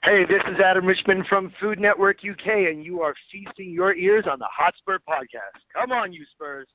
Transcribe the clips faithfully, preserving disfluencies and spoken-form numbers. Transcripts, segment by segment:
Hey, this is Adam Richmond from Food Network U K, and you are feasting your ears on the Hotspur Podcast. Come on, you Spurs.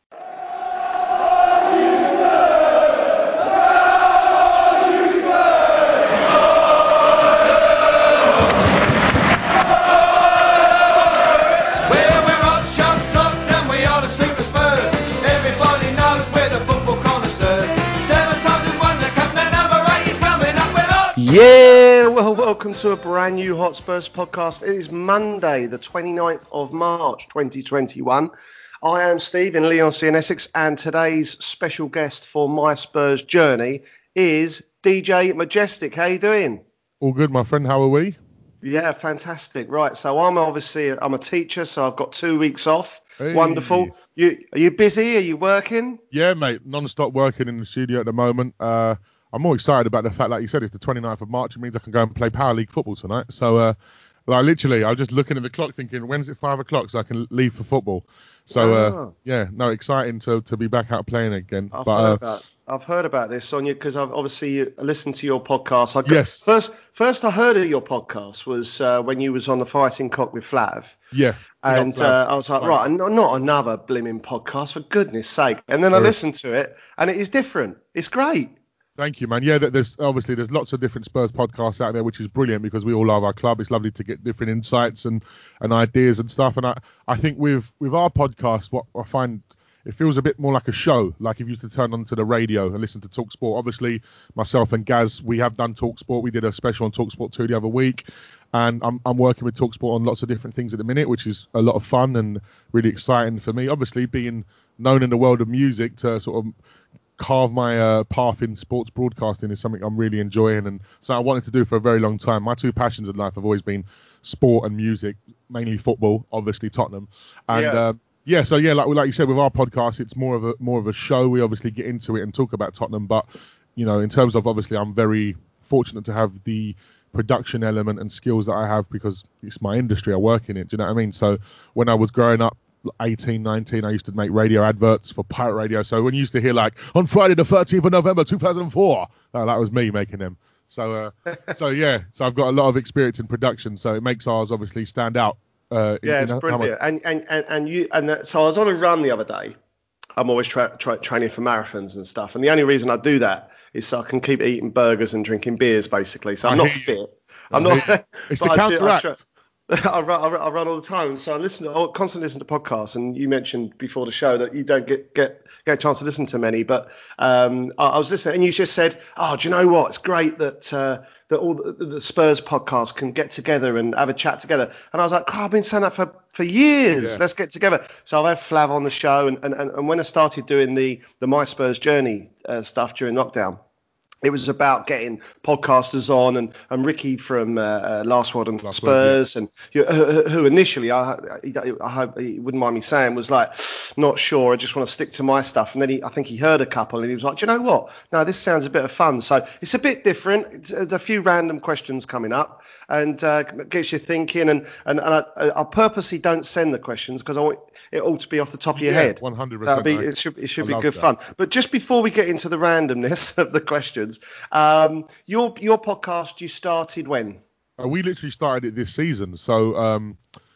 Yeah, well, welcome to a brand new Hotspurs podcast. It is Monday, the twenty-ninth of March, twenty twenty-one. I am Steve in Leigh-on-Sea in Essex, and today's special guest for my Spurs journey is D J Majestic. How you doing? All good, my friend. How are we? Yeah, fantastic. Right, so I'm obviously I'm a teacher, so I've got two weeks off. Hey. Wonderful. You are you busy? Are you working? Yeah, mate. Non-stop working in the studio at the moment. Uh, I'm more excited about the fact, like you said, it's the twenty-ninth of March. It means I can go and play Power League football tonight. So, uh, like literally, I was just looking at the clock, thinking, when's it five o'clock, so I can leave for football. So, uh, Ah. yeah, no, exciting to to be back out playing again. I've but, heard uh, about I've heard about this, Sonia, because I've obviously listened to your podcast. I got, Yes. First, first I heard of your podcast was uh, when you was on the Fighting Cock with Flav. Yeah. And Flav. uh, I was like, Flav. right, not, not another blimmin' podcast, for goodness sake. And then I There is- listened to it, and it is different. It's great. Thank you, man. Yeah, there's obviously there's lots of different Spurs podcasts out there, which is brilliant because we all love our club. It's lovely to get different insights and, and ideas and stuff. And I, I think with with our podcast, what I find it feels a bit more like a show. Like if you used to turn onto the radio and listen to Talk Sport. Obviously, myself and Gaz, we have done Talk Sport. We did a special on Talk Sport two the other week, and I'm I'm working with Talk Sport on lots of different things at the minute, which is a lot of fun and really exciting for me. Obviously, being known in the world of music to sort of carve my uh, path in sports broadcasting is something I'm really enjoying, and so I wanted to do for a very long time. My two passions in life have always been sport and music, mainly football, obviously Tottenham, and Yeah. um, yeah, so yeah, like like you said, with our podcast, it's more of a more of a show. We obviously get into it and talk about Tottenham, but you know, in terms of obviously, I'm very fortunate to have the production element and skills that I have because it's my industry. I work in it. Do you know what I mean? So when I was growing up, eighteen, nineteen, I used to make radio adverts for pirate radio. So when you used to hear like on Friday the thirteenth of November two thousand four, uh, that was me making them. So uh, so yeah, so I've got a lot of experience in production, so it makes ours obviously stand out. Uh, in, Yeah, in it's how brilliant. much- And, and, and, and you and that, so I was on a run the other day. I'm always tra- tra- training for marathons and stuff, and the only reason I do that is so I can keep eating burgers and drinking beers, basically. So I'm I not hear you. fit. I'm I not. hear you. It's but to I do- I counteract. tra- I run, I run I run all the time, so I listen. To, I constantly listen to podcasts, and you mentioned before the show that you don't get get, get a chance to listen to many. But um, I, I was listening, and you just said, "Oh, do you know what? It's great that uh, that all the, the Spurs podcasts can get together and have a chat together." And I was like, "Oh, I've been saying that for, for years. Yeah. Let's get together." So I've had Flav on the show, and, and, and when I started doing the the My Spurs Journey uh, stuff during lockdown, it was about getting podcasters on, and, and Ricky from uh, uh, Last Word on Last Word, Spurs, and you, who, who initially, I, I, I hope he wouldn't mind me saying, was like, not sure, I just want to stick to my stuff. And then he, I think he heard a couple, and he was like, do you know what? No, this sounds a bit of fun. So it's a bit different. It's, there's a few random questions coming up, and uh, gets you thinking. And, and, and I, I purposely don't send the questions because I want it all to be off the top of your Yeah, head. one hundred That'll percent. be, I- it should, it should I be love good that. fun. But just before we get into the randomness of the questions, um, your your podcast you started when? Uh, we literally started it this season. So um,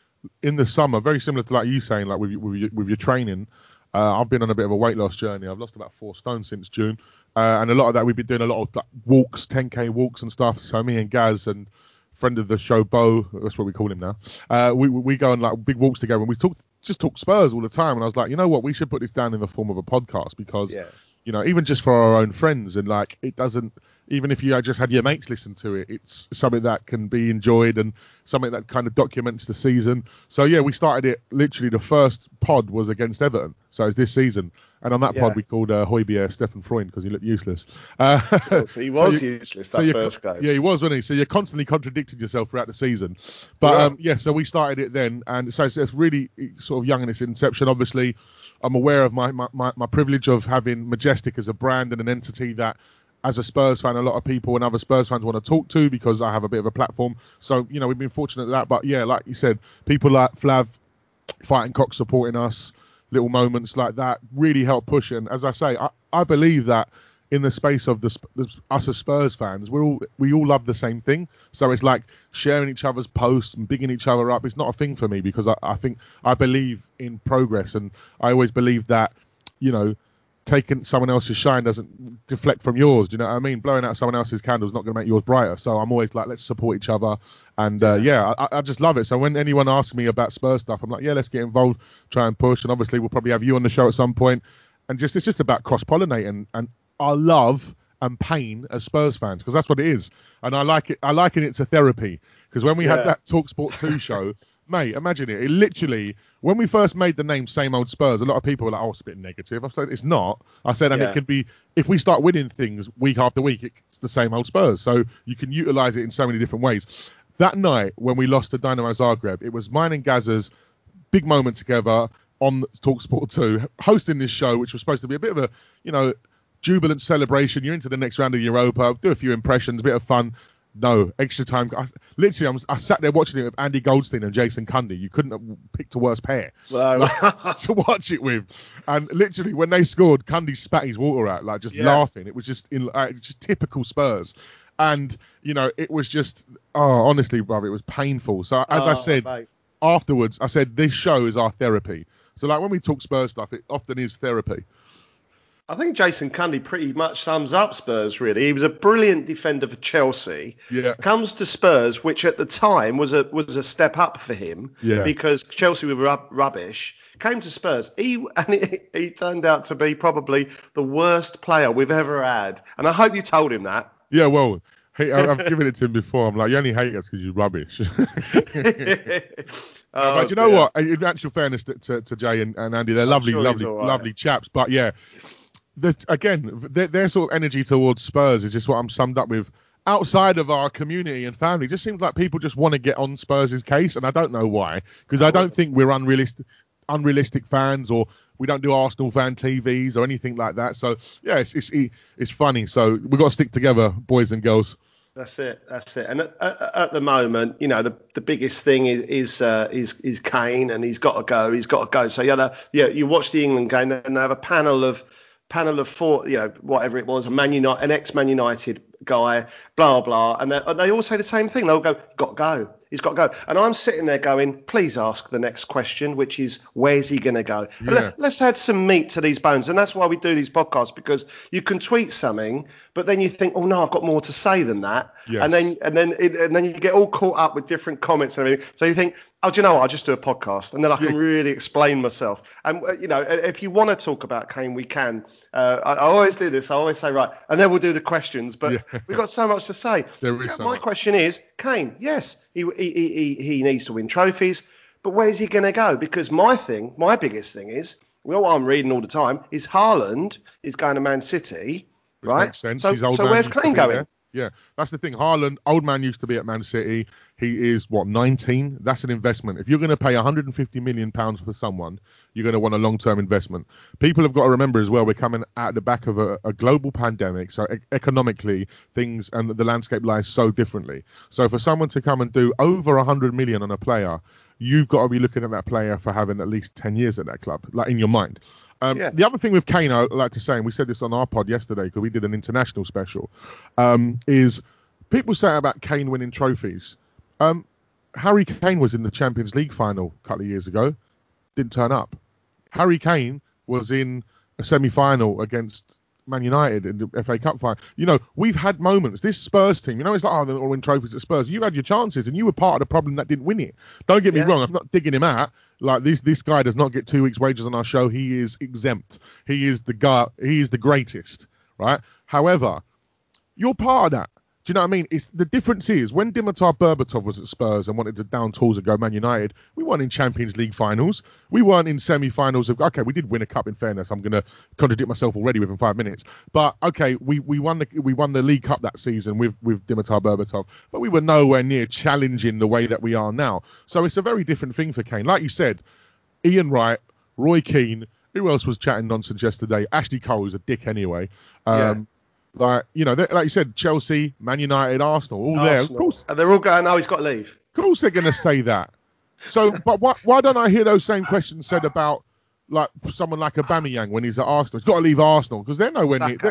in the summer, very similar to like you saying, like with your- with your, with your training, uh, I've been on a bit of a weight loss journey. I've lost about four stone since June, uh, and a lot of that we've been doing a lot of like, walks, ten K walks and stuff. So me and Gaz and friend of the show, Bo, that's what we call him now. Uh, we we go on like big walks together, and we talk just talk Spurs all the time. And I was like, you know what, we should put this down in the form of a podcast because. Yeah. You know, even just for our own friends, and like it doesn't, even if you just had your mates listen to it, it's something that can be enjoyed and something that kind of documents the season. So yeah, we started it literally. The first pod was against Everton, so it's this season, and on that Yeah. pod we called uh, Højbjerg Stefan Freund because he looked useless. Uh, So he was you- useless so that you're first co- game. Yeah, he was, wasn't he? So you're constantly contradicting yourself throughout the season. But Yeah. um, yeah, so we started it then, and so it's, it's really sort of young in its inception. Obviously, I'm aware of my, my, my, my privilege of having Majestic as a brand and an entity that, as a Spurs fan, a lot of people and other Spurs fans want to talk to because I have a bit of a platform. So, you know, we've been fortunate at that. But yeah, like you said, people like Flav, Fighting Cock supporting us, little moments like that really help push it. And as I say, I, I believe that in the space of the, Sp- the us as Spurs fans, we're all we all love the same thing. So it's like sharing each other's posts and bigging each other up. It's not a thing for me because I, I think I believe in progress, and I always believe that, you know, taking someone else's shine doesn't deflect from yours. Do you know what I mean? Blowing out someone else's candle is not going to make yours brighter. So I'm always like, let's support each other. And uh, yeah, I, I just love it. So when anyone asks me about Spurs stuff, I'm like, yeah, let's get involved, try and push. And obviously we'll probably have you on the show at some point. And just it's just about cross-pollinating and our love and pain as Spurs fans, because that's what it is. And I like it. I liken it to therapy, because when we Yeah. had that TalkSport two show, mate, imagine it. It literally, when we first made the name Same Old Spurs, a lot of people were like, oh, it's a bit negative. I said, it's not. I said, and Yeah. it could be, if we start winning things week after week, it's the same old Spurs. So you can utilize it in so many different ways. That night, when we lost to Dynamo Zagreb, it was mine and Gazza's big moment together on TalkSport two, hosting this show, which was supposed to be a bit of a, you know, jubilant celebration. You're into the next round of Europa, do a few impressions, a bit of fun. No, extra time. I, literally, I, was, I sat there watching it with Andy Goldstein and Jason Cundy. You couldn't have picked a worse pair Wow. like, to watch it with. And literally, when they scored, Cundy spat his water out, like just Yeah. laughing. It was just in, uh, just typical Spurs. And, you know, it was just, oh, honestly, brother, it was painful. So, as I Oh, said mate. afterwards, I said, this show is our therapy. So, like, when we talk Spurs stuff, it often is therapy. I think Jason Cundy pretty much sums up Spurs, really. He was a brilliant defender for Chelsea. Yeah. Comes to Spurs, which at the time was a was a step up for him, Yeah. because Chelsea were rub- rubbish. Came to Spurs. He and he, he turned out to be probably the worst player we've ever had. And I hope you told him that. Yeah, well, hey, I- I've given it to him before. I'm like, you only hate us because you're rubbish. Oh, but you know dear. what? In actual fairness to, to, to Jay and, and Andy, they're I'm lovely, sure he's lovely, all right. lovely chaps. But yeah, the, again, their, their sort of energy towards Spurs is just what I'm summed up with. Outside of our community and family, it just seems like people just want to get on Spurs' case, and I don't know why, because I don't think we're unrealistic, unrealistic fans, or we don't do Arsenal fan T Vs or anything like that. So yeah, it's it's, it's funny. So we've got to stick together, boys and girls. That's it. That's it. And at, at, at the moment, you know, the, the biggest thing is is, uh, is is Kane, and he's got to go. He's got to go. So yeah, yeah, you watch the England game, and they have a panel of panel of four, you know, whatever it was, a Man United, an ex-Man United guy, blah blah, and they, they all say the same thing. They'll go, got to go. He's got to go. And I'm sitting there going, please ask the next question, which is, where's he going to go? Yeah. Let, let's add some meat to these bones. And that's why we do these podcasts, because you can tweet something, but then you think, oh no, I've got more to say than that. Yes. And then and then it, and then you get all caught up with different comments and everything. So you think, oh, do you know what? I'll just do a podcast, and then I can Yeah. really explain myself. And uh, you know, if you want to talk about Kane, we can. Uh, I, I always do this. I always say, right, and then we'll do the questions. But Yeah. we've got so much to say. There is Yeah, so my much. question is, Kane, yes, he he, he he needs to win trophies, but where's he going to go? Because my thing, my biggest thing is, well, what I'm reading all the time is Haaland is going to Man City, Which right? makes sense. So, His old so man where's used to Kane be going? there. Yeah, that's the thing. Haaland, old man used to be at Man City. He is, what, nineteen? That's an investment. If you're going to pay one hundred fifty million pounds for someone, you're going to want a long-term investment. People have got to remember as well, we're coming at the back of a, a global pandemic. So e- economically, things and the landscape lies so differently. So for someone to come and do over one hundred million on a player, you've got to be looking at that player for having at least ten years at that club, like in your mind. Um, Yeah. The other thing with Kane, I like to say, and we said this on our pod yesterday because we did an international special, um, is people say about Kane winning trophies. Um, Harry Kane was in the Champions League final a couple of years ago, didn't turn up. Harry Kane was in a semi-final against Man United in the F A Cup final. You know, we've had moments. This Spurs team, you know, it's like, oh, they don't win trophies at Spurs. You had your chances, and you were part of the problem that didn't win it. Don't get me Yeah. wrong. I'm not digging him out. Like this, this guy does not get two weeks' wages on our show. He is exempt. He is the guy. He is the greatest, right? However, you're part of that. Do you know what I mean? It's the difference is when Dimitar Berbatov was at Spurs and wanted to down tools and go Man United, we weren't in Champions League finals. We weren't in semi-finals of. Okay, we did win a cup. In fairness, I'm going to contradict myself already within five minutes. But okay, we, we won the we won the League Cup that season with with Dimitar Berbatov, but we were nowhere near challenging the way that we are now. So it's a very different thing for Kane. Like you said, Ian Wright, Roy Keane. Who else was chatting nonsense yesterday? Ashley Cole, who's a dick anyway. Um, Yeah. Like, you know, like you said, Chelsea, Man United, Arsenal, all there. Of Arsenal. course, And they're all going, oh, he's got to leave. of course they're going to say that. So, but why, why don't I hear those same questions said about, like, someone like Aubameyang when he's at Arsenal? He's got to leave Arsenal because they're nowhere near. Saka.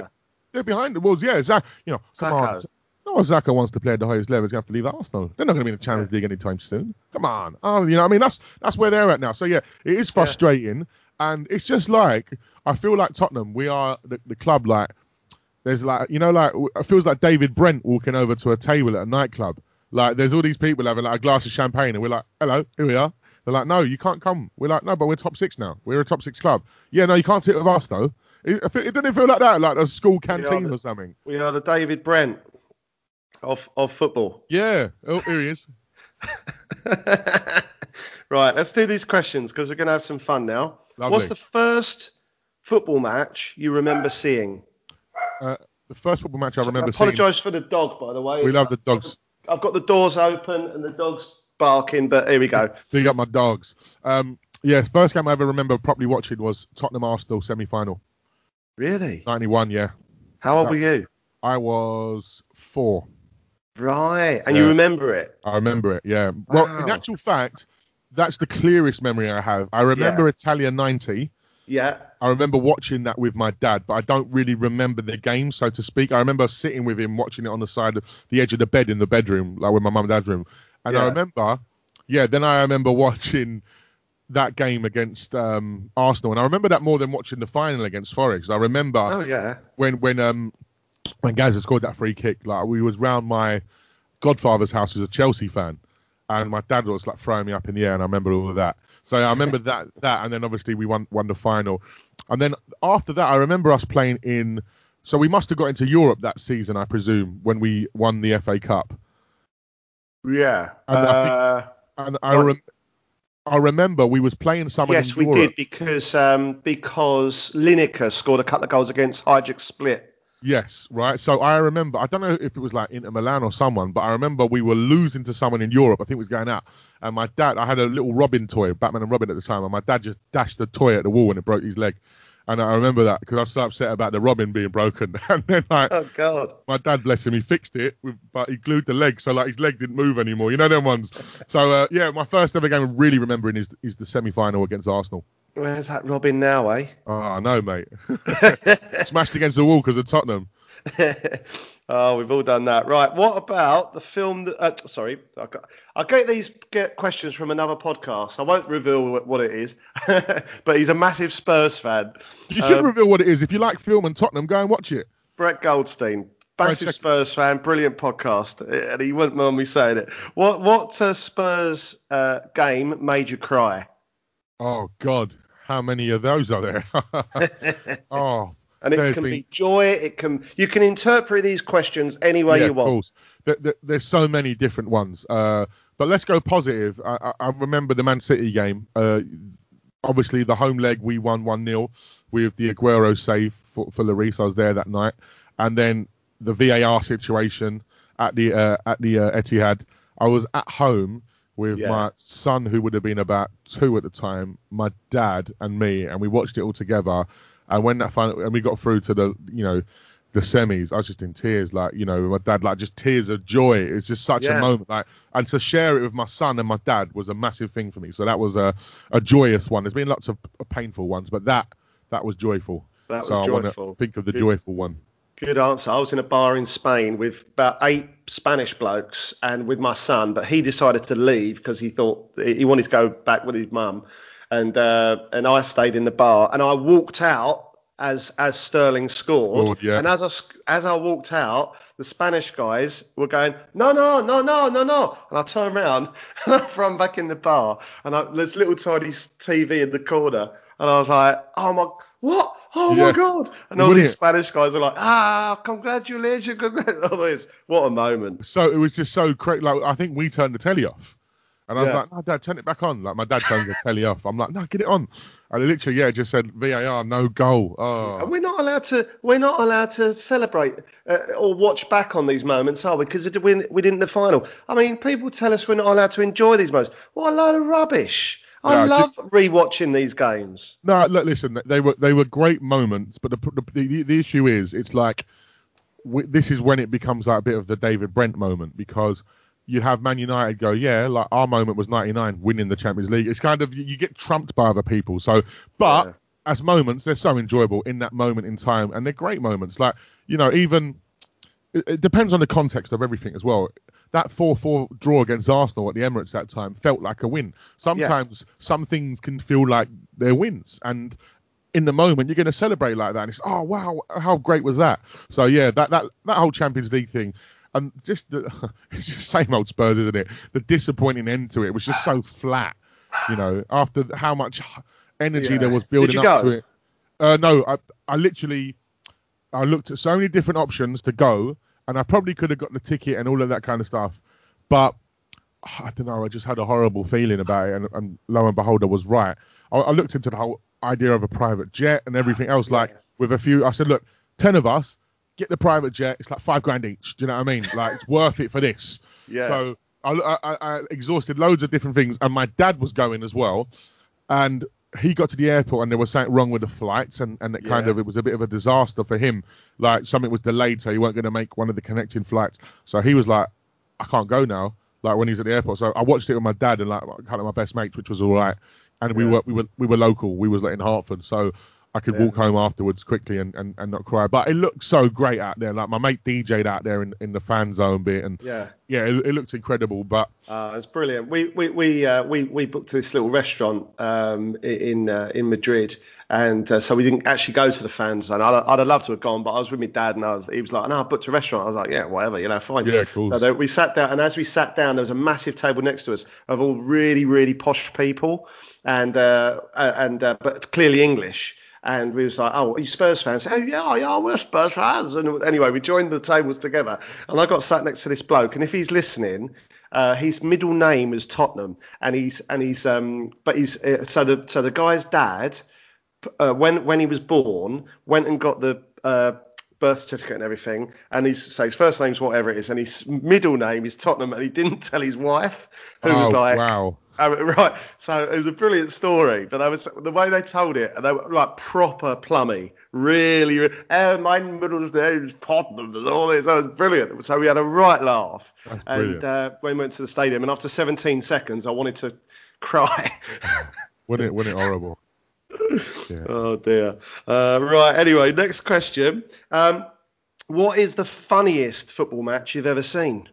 they're behind the Wolves. Yeah, Zach, you know, come Sacco. on. No, if Zaka wants to play at the highest level, he's going to have to leave Arsenal. They're not going to be in the Champions Yeah. League anytime soon. Come on. Oh, you know, what I mean, that's that's where they're at now. So yeah, it is frustrating, yeah. And it's just like I feel like Tottenham. We are the, the club. Like there's like you know, like it feels like David Brent walking over to a table at a nightclub. Like there's all these people having like a glass of champagne, and we're like, hello, here we are. They're like, no, you can't come. We're like, no, but we're top six now. We're a top six club. Yeah, no, you can't sit with us though. It, it didn't feel like that, like a school canteen the, or something. We are the David Brent of of football. Yeah. Oh, here he is. Right, let's do these questions because we're going to have some fun now. Lovely. What's the first football match you remember seeing? Uh, the first football match I remember I apologise seeing. for the dog, by the way. We love the dogs. I've got the doors open and the dog's barking, but here we go. Big up my dogs. Um, yeah, first game I ever remember properly watching was Tottenham Arsenal semi-final. Really? ninety-one, yeah. How old that, were you? I was four. Right, and yeah. you remember it? I remember it, yeah. Wow. Well, in actual fact, that's the clearest memory I have. I remember Yeah. Italia ninety. Yeah. I remember watching that with my dad, but I don't really remember the game, so to speak. I remember sitting with him watching it on the side of the edge of the bed in the bedroom, like with my mum and dad's room. And Yeah. I remember, yeah, then I remember watching that game against um, Arsenal, and I remember that more than watching the final against Forest. I remember Oh yeah. when when um when Gazza scored that free kick, like we was round my godfather's house, who's a Chelsea fan, and my dad was like throwing me up in the air, and I remember all of that. So I remember that that, and then obviously we won won the final, and then after that I remember us playing in. So we must have got into Europe that season, I presume, when we won the F A Cup. Yeah. And I, think, Uh, and I, rem- I remember we was playing someone yes, in we Europe. did because um, because Lineker scored a couple of goals against Hajduk Split. Yes, right. So I remember, I don't know if it was like Inter Milan or someone, but I remember we were losing to someone in Europe. I think it was going out. And my dad, I had a little Robin toy, Batman and Robin at the time, and my dad just dashed the toy at the wall and it broke his leg. And I remember that because I was so upset about the Robin being broken. And then like, Oh God. my dad, bless him, he fixed it, with, but he glued the leg, so like his leg didn't move anymore. You know them ones. So uh, yeah, my first ever game of really remembering is is the semi-final against Arsenal. Where's that Robin now, eh? Oh, no, mate. Smashed against the wall because of Tottenham. Oh, we've all done that. Right. What about the film that... Uh, sorry. I got, I get these get questions from another podcast. I won't reveal what, what it is. But he's a massive Spurs fan. You should Um, reveal what it is. If you like film and Tottenham, go and watch it. Brett Goldstein. Massive check- Spurs fan. Brilliant podcast. And he wouldn't mind me saying it. What, what uh, Spurs uh, game made you cry? Oh, God. How many of those are there? oh, And it there's can been- be joy. It can you can interpret these questions any way yeah, you of want. course. There, there, there's so many different ones. Uh, but let's go positive. I, I, I remember the Man City game. Uh, obviously, the home leg, we won one nil with the Aguero save for, for Lloris. I was there that night. And then the V A R situation at the uh, at the uh, Etihad. I was at home with Yeah. my son, who would have been about two at the time, my dad and me, and we watched it all together. And when that final, and we got through to the, you know, the semis, I was just in tears, like, you know, my dad, like, just tears of joy. It's just such Yeah. a moment, like, and to share it with my son and my dad was a massive thing for me. So that was a, a joyous one. There's been lots of painful ones, but that that was joyful. That so was I want joyful. to think of the Good. joyful one. Good answer. I was in a bar in Spain with about eight Spanish blokes and with my son, but he decided to leave because he thought he wanted to go back with his mum, and uh, and I stayed in the bar and I walked out as as Sterling scored, Scored, yeah. and as I sc- as I walked out, the Spanish guys were going no no no no no no, and I turned around and I run back in the bar and I, there's little tiny T V in the corner, and I was like, oh my what. Oh Yeah. my God! And all Wouldn't these it? Spanish guys are like, ah, congratulations, congratulations. All this. What a moment. So it was just so crazy. Like, I think we turned the telly off. And I was Yeah. like, no, Dad, turn it back on. Like, my dad turned the telly off. I'm like, no, get it on. And it literally, yeah, it just said V A R, no goal. Oh. And we're not allowed to, we're not allowed to celebrate uh, or watch back on these moments, are we? Because we we didn't the final. I mean, people tell us we're not allowed to enjoy these moments. What a load of rubbish. I Yeah, love rewatching these games. No, look, listen, they were they were great moments, but the the, the, the issue is, it's like, w- this is when it becomes like a bit of the David Brent moment, because you have Man United go, yeah, like our moment was ninety-nine, winning the Champions League. It's kind of, you get trumped by other people. So, but Yeah. as moments, they're so enjoyable in that moment in time, and they're great moments. Like, you know, even it, it depends on the context of everything as well. That four four draw against Arsenal at the Emirates that time felt like a win. Sometimes yeah. some things can feel like they're wins, and in the moment you're going to celebrate like that. And it's oh wow, how great was that? So yeah, that that that whole Champions League thing, and just the it's just the same old Spurs, isn't it? The disappointing end to it was just so flat. You know, after how much energy yeah. there was building Did you up go? to it. Uh, no, I I literally I looked at so many different options to go. And I probably could have got the ticket and all of that kind of stuff. But I don't know, I just had a horrible feeling about it. And, and lo and behold, I was right. I, I looked into the whole idea of a private jet and everything else. Yeah. Like with a few, I said, look, ten of us, get the private jet. It's like five grand each. Do you know what I mean? Like it's worth it for this. Yeah. So I, I, I exhausted loads of different things. And my dad was going as well. And he got to the airport and there was something wrong with the flights and, and it kind yeah. of, it was a bit of a disaster for him. Like something was delayed, so he weren't going to make one of the connecting flights. So he was like, I can't go now. Like when he's at the airport. So I watched it with my dad and like kind of my best mates, which was all right. And we yeah. were, we were, we were local. We was like in Hertford. So I could yeah. walk home afterwards quickly and, and, and not cry. But it looked so great out there. Like my mate D J'd out there in, in the fan zone bit, and yeah, yeah, it, it looked incredible. But uh, it's brilliant. We we we uh, we we booked this little restaurant um, in uh, in Madrid, and uh, so we didn't actually go to the fan zone. I'd, I'd have loved to have gone, but I was with my dad, and I was he was like, no, I booked a restaurant. I was like, yeah, whatever, you know, fine. Yeah, cool. So there, we sat down, and as we sat down, there was a massive table next to us of all really really posh people, and uh, and uh, but clearly English. And we was like, oh, are you Spurs fans? Oh, yeah, yeah, we're Spurs fans. And anyway, we joined the tables together. And I got sat next to this bloke. And if he's listening, uh, his middle name is Tottenham. And he's, and he's, um, but he's, uh, so the, so the guy's dad, uh, when, when he was born, went and got the, uh, birth certificate and everything, and he's so his first name's whatever it is, and his middle name is Tottenham, and he didn't tell his wife, who oh, was like, wow. Um, right, so it was a brilliant story, but I was the way they told it, and they were like proper plummy, really. really oh, my middle name is Tottenham and all this. That was brilliant. So we had a right laugh, That's and uh, when we went to the stadium, and after seventeen seconds, I wanted to cry. Wasn't it? Wasn't it horrible? Yeah. Oh dear. Uh, right. Anyway, next question. Um, what is the funniest football match you've ever seen?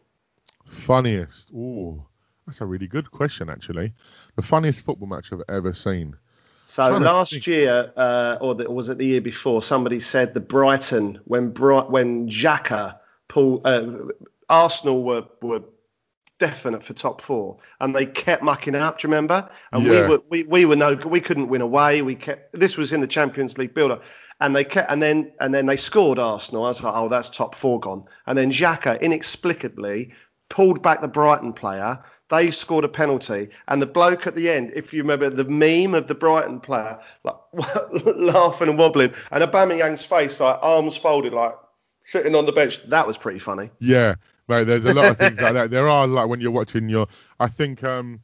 Funniest? Ooh. That's a really good question, actually. The funniest football match I've ever seen. So last year, uh, or, the, or was it the year before? Somebody said the Brighton when Bri- when Xhaka pulled uh, Arsenal were were definite for top four, and they kept mucking up. Do you remember? And yeah. we were we, we were no we couldn't win away. We kept this was in the Champions League build-up, and they kept and then and then they scored Arsenal. I was like, oh, that's top four gone. And then Xhaka inexplicably pulled back the Brighton player. They scored a penalty, and the bloke at the end, if you remember the meme of the Brighton player, like laughing and wobbling, and Aubameyang's face, like arms folded, like sitting on the bench. That was pretty funny. Yeah, mate. There's a lot of things like that. There are like when you're watching your. I think um,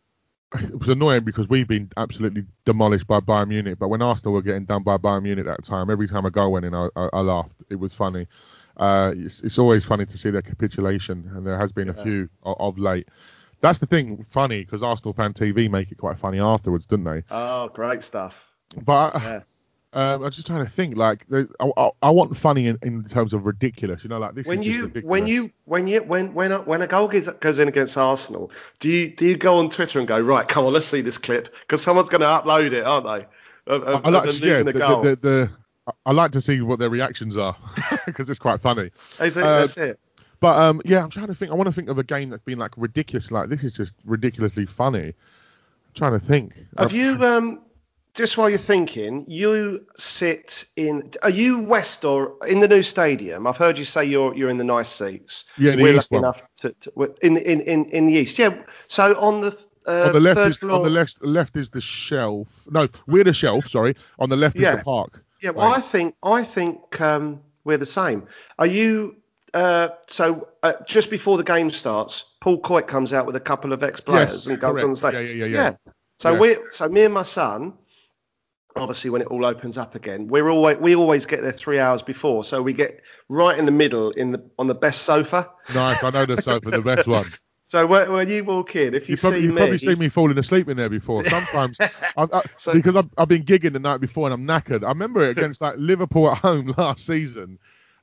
it was annoying because we've been absolutely demolished by Bayern Munich, but when Arsenal were getting done by Bayern Munich at that time, every time a goal went in, I, I, I laughed. It was funny. Uh, it's, it's always funny to see their capitulation, and there has been yeah. a few of, of late. That's the thing, funny, because Arsenal Fan T V make it quite funny afterwards, didn't they? Oh, great stuff. But yeah. um, I'm just trying to think, like, I, I, I want funny in, in terms of ridiculous, you know, like this when is you, just ridiculous. When you, when you, when when a, when a goal goes, goes in against Arsenal, do you do you go on Twitter and go, right, come on, let's see this clip, because someone's going to upload it, aren't they? Of, of, I like of to, yeah, the, goal. the, the, the, I like to see what their reactions are, because it's quite funny. Is it, uh, that's it. But um, yeah, I'm trying to think. I want to think of a game that's been like ridiculous. Like this is just ridiculously funny. I'm trying to think. Have um, you um just while you're thinking, you sit in? Are you west or in the new stadium? I've heard you say you're you're in the nice seats. Yeah, the We're east lucky one. enough to, to in, in in in the east. Yeah. So on the uh, on the left third is floor, on the left left is the shelf. No, we're the shelf. Sorry. On the left yeah. is the park. Yeah. Well, Right. I think I think um, we're the same. Are you? Uh, so uh, just before the game starts, Paul Coit comes out with a couple of ex-players Yes, and goes correct. on stage. Yeah, yeah, yeah, yeah. yeah. So Yeah. we, so me and my son, obviously when it all opens up again, we're always we always get there three hours before, so we get right in the middle in the on the best sofa. Nice. I know the sofa, the best one. So when, when you walk in, if you, You probably, see you've me, probably seen me falling asleep in there before. Sometimes, I, I, So- because I've, I've been gigging the night before and I'm knackered. I remember it against like Liverpool at home last season,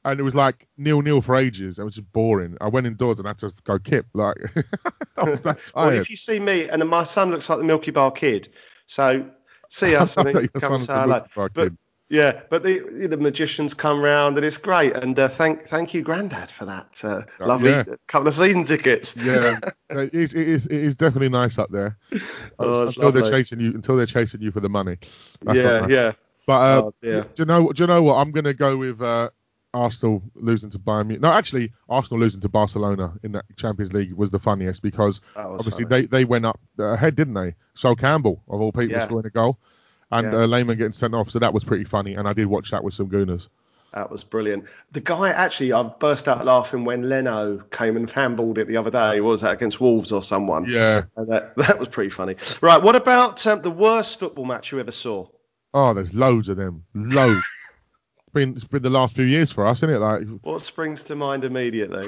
and it was like nil nil for ages. It was just boring. I went indoors and had to go kip. Like I was that tired. Well, if you see me, and my son looks like the Milky Bar Kid, so see us and then come and say hello. But yeah, but the the magicians come round and it's great. And uh, thank thank you, Grandad, for that uh, lovely yeah. couple of season tickets. Yeah, it is, it is it is definitely nice up there. Oh, until lovely. they're chasing you, until they're chasing you for the money. That's yeah, nice. yeah. But uh, oh, yeah. do you know? Do you know what? I'm gonna go with uh, Arsenal losing to Bayern Munich. No, actually, Arsenal losing to Barcelona in that Champions League was the funniest because obviously funny. they they went up ahead, didn't they? Sol Campbell of all people yeah. scoring a goal. And yeah. uh, Lehmann getting sent off, so that was pretty funny. And I did watch that with some gooners. That was brilliant. The guy, actually, I burst out laughing when Leno came and handballed it the other day. What was that, against Wolves or someone? Yeah. And that, that was pretty funny. Right, what about um, the worst football match you ever saw? Oh, there's loads of them. Loads. it's, been, it's been the last few years for us, isn't it? Like, what springs to mind immediately?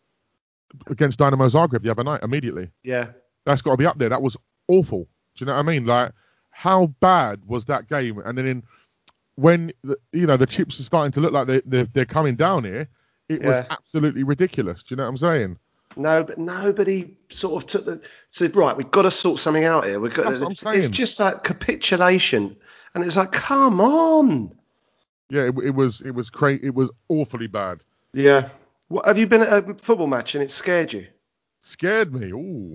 Against Dynamo Zagreb the other night, immediately. Yeah. That's got to be up there. That was awful. Do you know what I mean? Like, how bad was that game? And then in, when the, you know the chips are starting to look like they they're, they're coming down here, it yeah. was absolutely ridiculous. Do you know what I'm saying? No, but nobody sort of took the said right. We've got to sort something out here. We've got. That's what I'm saying. It's just like capitulation, and it's like, come on. Yeah, it, it was it was cra- It was awfully bad. Yeah. What, have you been at a football match and it scared you? Scared me. Ooh.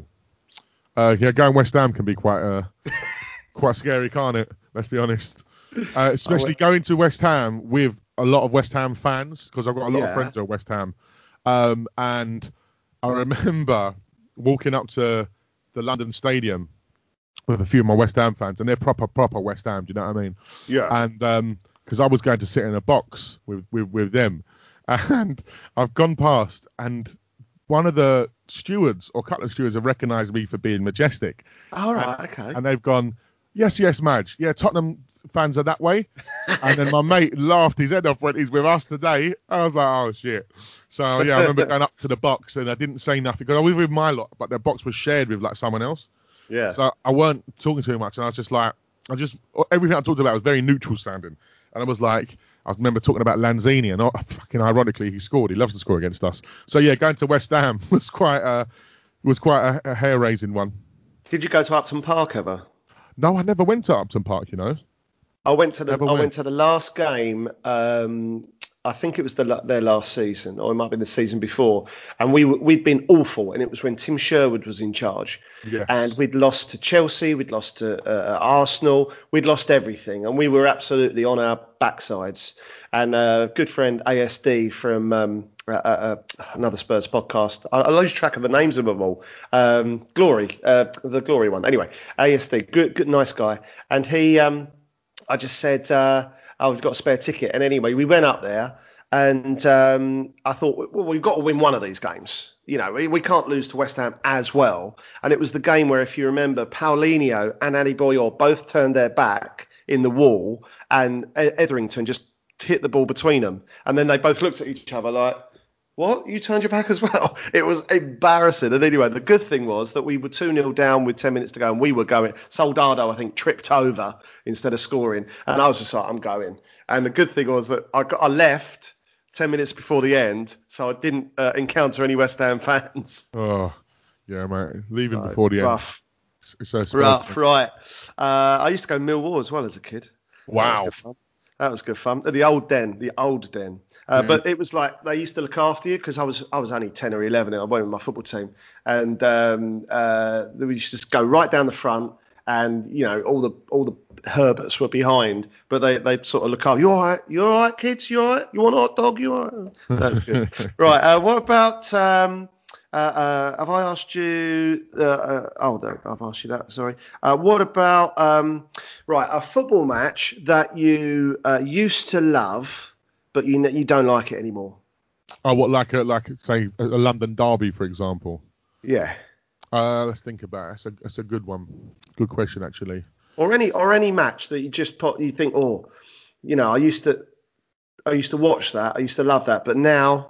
Uh, yeah, going West Ham can be quite uh. Quite scary, can't it? Let's be honest. Uh, especially oh, going to West Ham with a lot of West Ham fans, because I've got a lot yeah. of friends who are West Ham. Um, and I remember walking up to the London Stadium with a few of my West Ham fans, and they're proper, proper West Ham. Do you know what I mean? Yeah. And because um, I was going to sit in a box with, with, with them, and I've gone past, and one of the stewards or a couple of stewards have recognised me for being majestic. All right, and, okay. And they've gone, yes, yes, Madge. Yeah, Tottenham fans are that way. And then my mate laughed his head off when he's with us today. I was like, oh, shit. So, yeah, I remember going up to the box and I didn't say nothing because I was with my lot, but the box was shared with like someone else. Yeah. So I weren't talking too much. And I was just like, I just, everything I talked about was very neutral sounding. And I was like, I remember talking about Lanzini and oh, fucking ironically, he scored. He loves to score against us. So, yeah, going to West Ham was quite, uh, was quite a, a hair-raising one. Did you go to Upton Park ever? No, I never went to Upton Park, you know. I went to the Never I went. went to the last game. Um, I think it was the their last season, or it might be the season before. And we we'd been awful, and it was when Tim Sherwood was in charge. Yes. And we'd lost to Chelsea, we'd lost to uh, Arsenal, we'd lost everything, and we were absolutely on our backsides. And a uh, good friend A S D from um, uh, uh, another Spurs podcast, I, I lose track of the names of them all. Um, Glory, uh, the Glory one. Anyway, A S D, good, good, nice guy, and he. Um, I just said, uh, oh, we've got a spare ticket. And anyway, we went up there and um, I thought, well, we've got to win one of these games. You know, we, we can't lose to West Ham as well. And it was the game where, if you remember, Paulinho and Ali Boyor both turned their back in the wall and Etherington just hit the ball between them. And then they both looked at each other like, what? You turned your back as well? It was embarrassing. And anyway, the good thing was that we were two nil down with ten minutes to go and we were going. Soldado, I think, tripped over instead of scoring. And I was just like, I'm going. And the good thing was that I, got, I left ten minutes before the end, so I didn't uh, encounter any West Ham fans. Oh, yeah, mate. Leaving Right, before the rough. end. It's so Rough, right. Uh, I used to go Millwall as well as a kid. Wow. That was good fun. That was good fun. The old den, the old den. Uh, Yeah. But it was like they used to look after you because I was I was only ten or eleven and I went with my football team. And um, uh, we used to just go right down the front and, you know, all the all the Herberts were behind, but they, they'd sort of look up. You all right? You all right, kids? You all right? You want a hot dog? You all right? That's good. Right. Uh, what about... Um, uh, uh, have I asked you? Uh, uh, oh, no, I've asked you that. Sorry. Uh, what about um, right a football match that you uh, used to love, but you you don't like it anymore? Oh, what, like a, like say a London derby, for example? Yeah. Uh, let's think about it. That's a, that's a good one. Good question, actually. Or any or any match that you just put, you think, oh, you know, I used to I used to watch that, I used to love that, but now.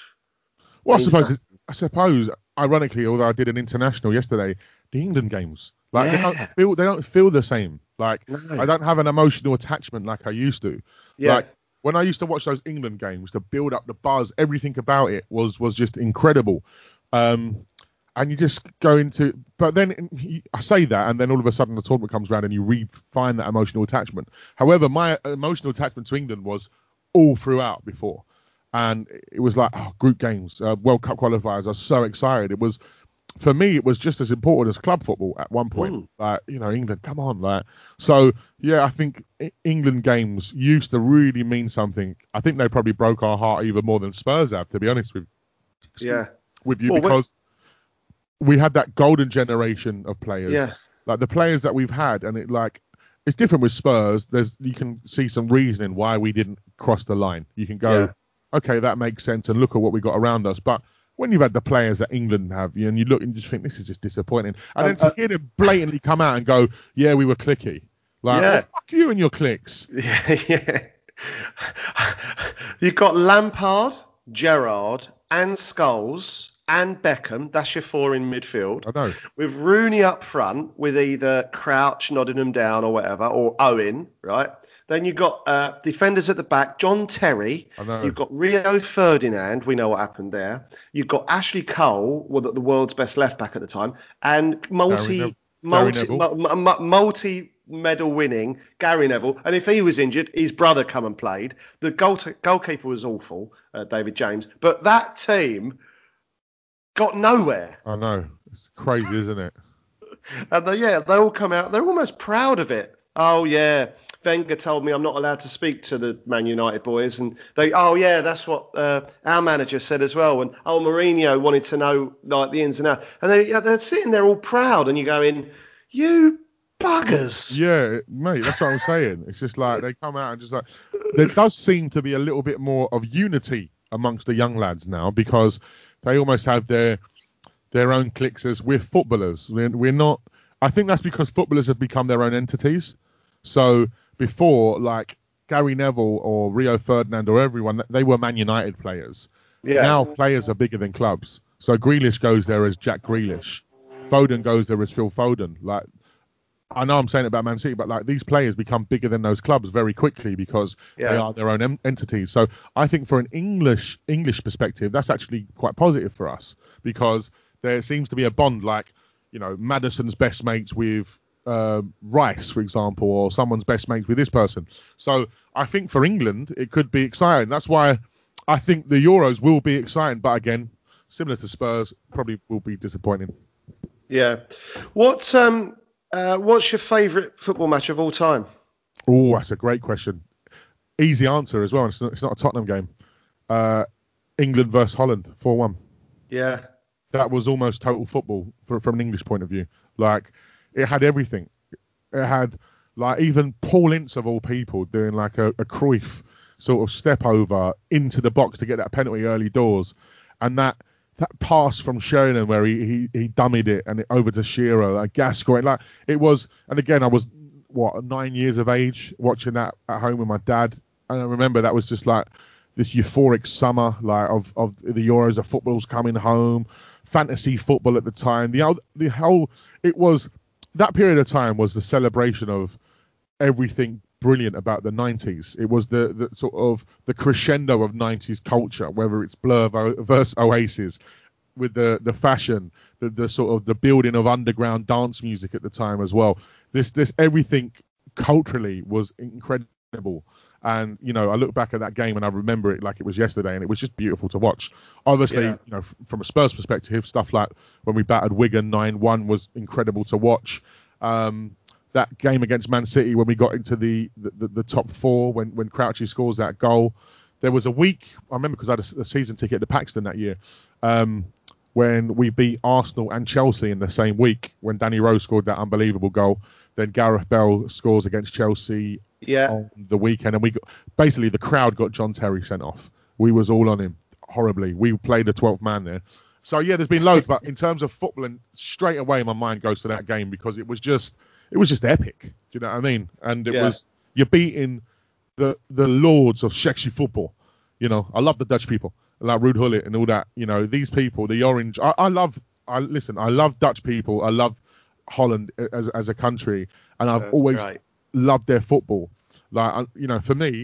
Well, I suppose it, I suppose ironically, although I did an international yesterday, the England games, like Yeah. they don't feel they don't feel the same. Like No. I don't have an emotional attachment like I used to. Yeah. Like when I used to watch those England games, the build up, the buzz, everything about it was was just incredible. Um, and you just go into, but then I say that, and then all of a sudden the tournament comes around and you refine that emotional attachment. However, my emotional attachment to England was all throughout before. And it was like, oh, group games, uh, World Cup qualifiers. I was so excited. It was, for me, it was just as important as club football at one point. Mm. Like, you know, England, come on. Like, so, yeah, I think England games used to really mean something. I think they probably broke our heart even more than Spurs have, to be honest with, yeah. with you, well, because we had that golden generation of players. Yeah. Like the players that we've had, and it like, it's different with Spurs. There's, you can see some reasoning why we didn't cross the line. You can go, yeah. okay, that makes sense, and look at what we got around us. But when you've had the players that England have, and you look and just think, this is just disappointing. And um, then to uh, hear them blatantly come out and go, yeah, we were clicky. Like, yeah. well, fuck you and your clicks. Yeah, yeah. You've got Lampard, Gerrard, and Scholes, and Beckham. That's your four in midfield. I know. With Rooney up front, with either Crouch nodding them down or whatever, or Owen, right? Then you've got uh, defenders at the back, John Terry. I know. You've got Rio Ferdinand. We know what happened there. You've got Ashley Cole, well, the world's best left back at the time, and multi, Gary multi, Gary multi, multi, multi medal winning Gary Neville. And if he was injured, his brother come and played. The goal t- goalkeeper was awful, uh, David James. But that team got nowhere. I know. It's crazy, isn't it? And they, yeah, they all come out. They're almost proud of it. Oh, yeah. Wenger told me I'm not allowed to speak to the Man United boys. And they, oh, yeah, that's what uh, our manager said as well. And, oh, Mourinho wanted to know, like, the ins and outs. And they, yeah, they're sitting there all proud. And you go in, you buggers. Yeah, mate, that's what I'm saying. It's just like they come out and just like, there does seem to be a little bit more of unity amongst the young lads now, because they almost have their their own cliques as we're footballers. We're, we're not. I think that's because footballers have become their own entities. So before, like Gary Neville or Rio Ferdinand or everyone, they were Man United players. Yeah. Now players are bigger than clubs. So Grealish goes there as Jack Grealish. Foden goes there as Phil Foden. Like, I know I'm saying it about Man City, but like these players become bigger than those clubs very quickly because yeah. they are their own em- entities. So I think for an English English perspective, that's actually quite positive for us, because there seems to be a bond, like, you know, Maddison's best mates with uh, Rice, for example, or someone's best mates with this person. So I think for England, it could be exciting. That's why I think the Euros will be exciting. But again, similar to Spurs, probably will be disappointing. Yeah. What's um uh, what's your favourite football match of all time? Oh, that's a great question. Easy answer as well. It's not, it's not a Tottenham game. Uh, England versus Holland, four one. Yeah. That was almost total football for, from an English point of view. Like, it had everything. It had, like, even Paul Ince, of all people, doing like a, a Cruyff sort of step over into the box to get that penalty early doors. And that that pass from Sheringham where he, he, he dummied it and it over to Shearer, like Gascoigne. Like, it was, and again, I was, what, nine years of age watching that at home with my dad. And I remember that was just like this euphoric summer, like, of, of the Euros, of football's coming home. Fantasy football at the time, the the whole it was that period of time was the celebration of everything brilliant about the nineties. It was the, the sort of the crescendo of nineties culture, whether it's Blur versus Oasis, with the the fashion, the the sort of the building of underground dance music at the time as well. This this everything culturally was incredible. And, you know, I look back at that game and I remember it like it was yesterday, and it was just beautiful to watch. Obviously, yeah. you know, f- from a Spurs perspective, stuff like when we battered Wigan nine one was incredible to watch. Um, that game against Man City when we got into the, the, the, the top four, when, when Crouchy scores that goal. There was a week, I remember because I had a, a season ticket to Paxton that year, um, when we beat Arsenal and Chelsea in the same week, when Danny Rose scored that unbelievable goal. Then Gareth Bell scores against Chelsea yeah. on the weekend, and we got, basically the crowd got John Terry sent off. We was all on him horribly. We played a twelfth man there. So yeah, there's been loads, but in terms of football, and straight away my mind goes to that game because it was just it was just epic. Do you know what I mean? And it yeah. was you're beating the the lords of sexy football. You know, I love the Dutch people, like Ruud Gullit and all that. You know, these people, the orange. I, I love. I listen. I love Dutch people. I love Holland as as a country, and I've That's always great. loved their football. Like, you know, for me,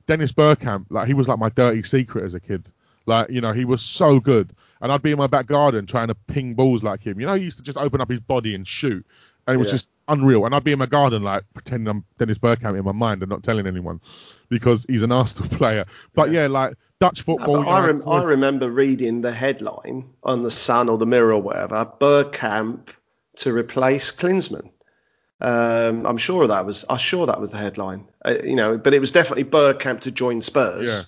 Dennis Bergkamp, like he was like my dirty secret as a kid. Like, you know, he was so good. And I'd be in my back garden trying to ping balls like him. You know, he used to just open up his body and shoot. And it was yeah. just unreal. And I'd be in my garden, like, pretending I'm Dennis Bergkamp in my mind and not telling anyone because he's an Arsenal player. But, yeah, yeah like, Dutch football. No, I, rem- I remember reading the headline on the Sun or the Mirror or whatever, Bergkamp to replace Klinsmann. Um, I'm sure that was I'm sure that was the headline. Uh, you know, but it was definitely Bergkamp to join Spurs. Yeah.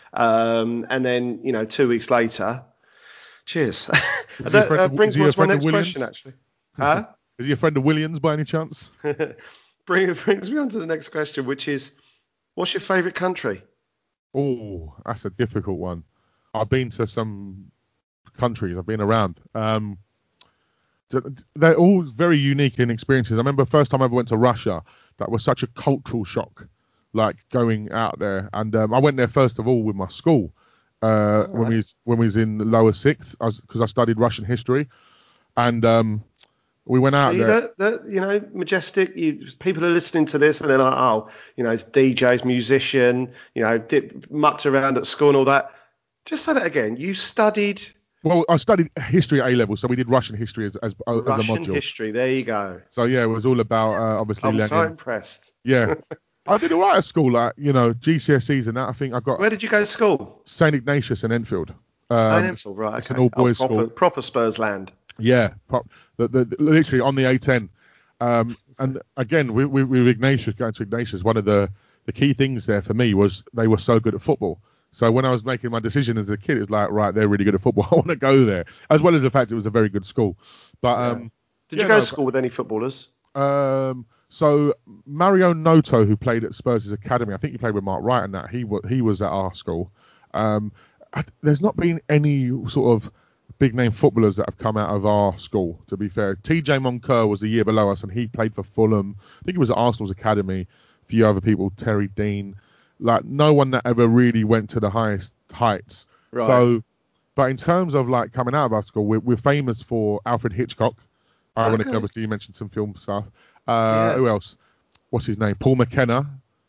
Um, and then, you know, two weeks later, cheers. that uh, brings me on to my next question, actually. Huh? Is he a friend of Williams by any chance? Bring, brings me on to the next question, which is, what's your favourite country? Oh, that's a difficult one. I've been to some countries. I've been around. Um, they're all very unique in experiences. I remember the first time I ever went to Russia, that was such a cultural shock. Like going out there, and um, I went there first of all with my school uh, right. when we was, when we was in the lower sixth, because I, I studied Russian history, and um, we went out See there. that, that you know, Majestic. You people are listening to this and they're like, oh, you know, it's D Js, musician, you know, dip, mucked around at school and all that. Just say that again. You studied. Well, I studied history at A level, so we did Russian history as as, as a module. Russian history. There you go. So yeah, it was all about uh, obviously. I'm Lenin. so impressed. Yeah. I did all right at school, like, you know, G C S Es and that. I think I got. Where did you go to school? Saint Ignatius in Enfield. Um, Saint Enfield, right? It's okay. an all boys oh, proper, school. Proper Spurs land. Yeah, prop, the, the, the, literally on the A ten. Um, and again, with, with, with Ignatius, going to Ignatius, one of the, the key things there for me was they were so good at football. So when I was making my decision as a kid, it's like, right, they're really good at football. I want to go there, as well as the fact it was a very good school. But um, yeah. Did yeah, you go no, to school with any footballers? Um. So Mario Noto, who played at Spurs' academy, I think he played with Mark Wright and that. He was he was at our school. Um, I, there's not been any sort of big name footballers that have come out of our school. To be fair, T J Moncur was the year below us, and he played for Fulham. I think he was at Arsenal's academy. A few other people, Terry Dean, like no one that ever really went to the highest heights. Right. So, but in terms of like coming out of our school, we're, we're famous for Alfred Hitchcock. Ironically, okay. Obviously, you mentioned some film stuff. Uh, yeah. Who else? What's his name? Paul McKenna.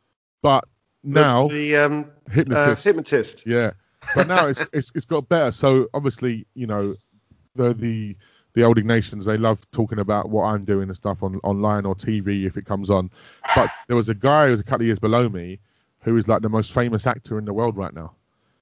But now the, the um, hypnotist. Uh, hypnotist. Yeah. But now it's, it's it's got better. So obviously, you know, the the the old Ignatians, they love talking about what I'm doing and stuff on online or T V if it comes on. But there was a guy who was a couple of years below me who is like the most famous actor in the world right now.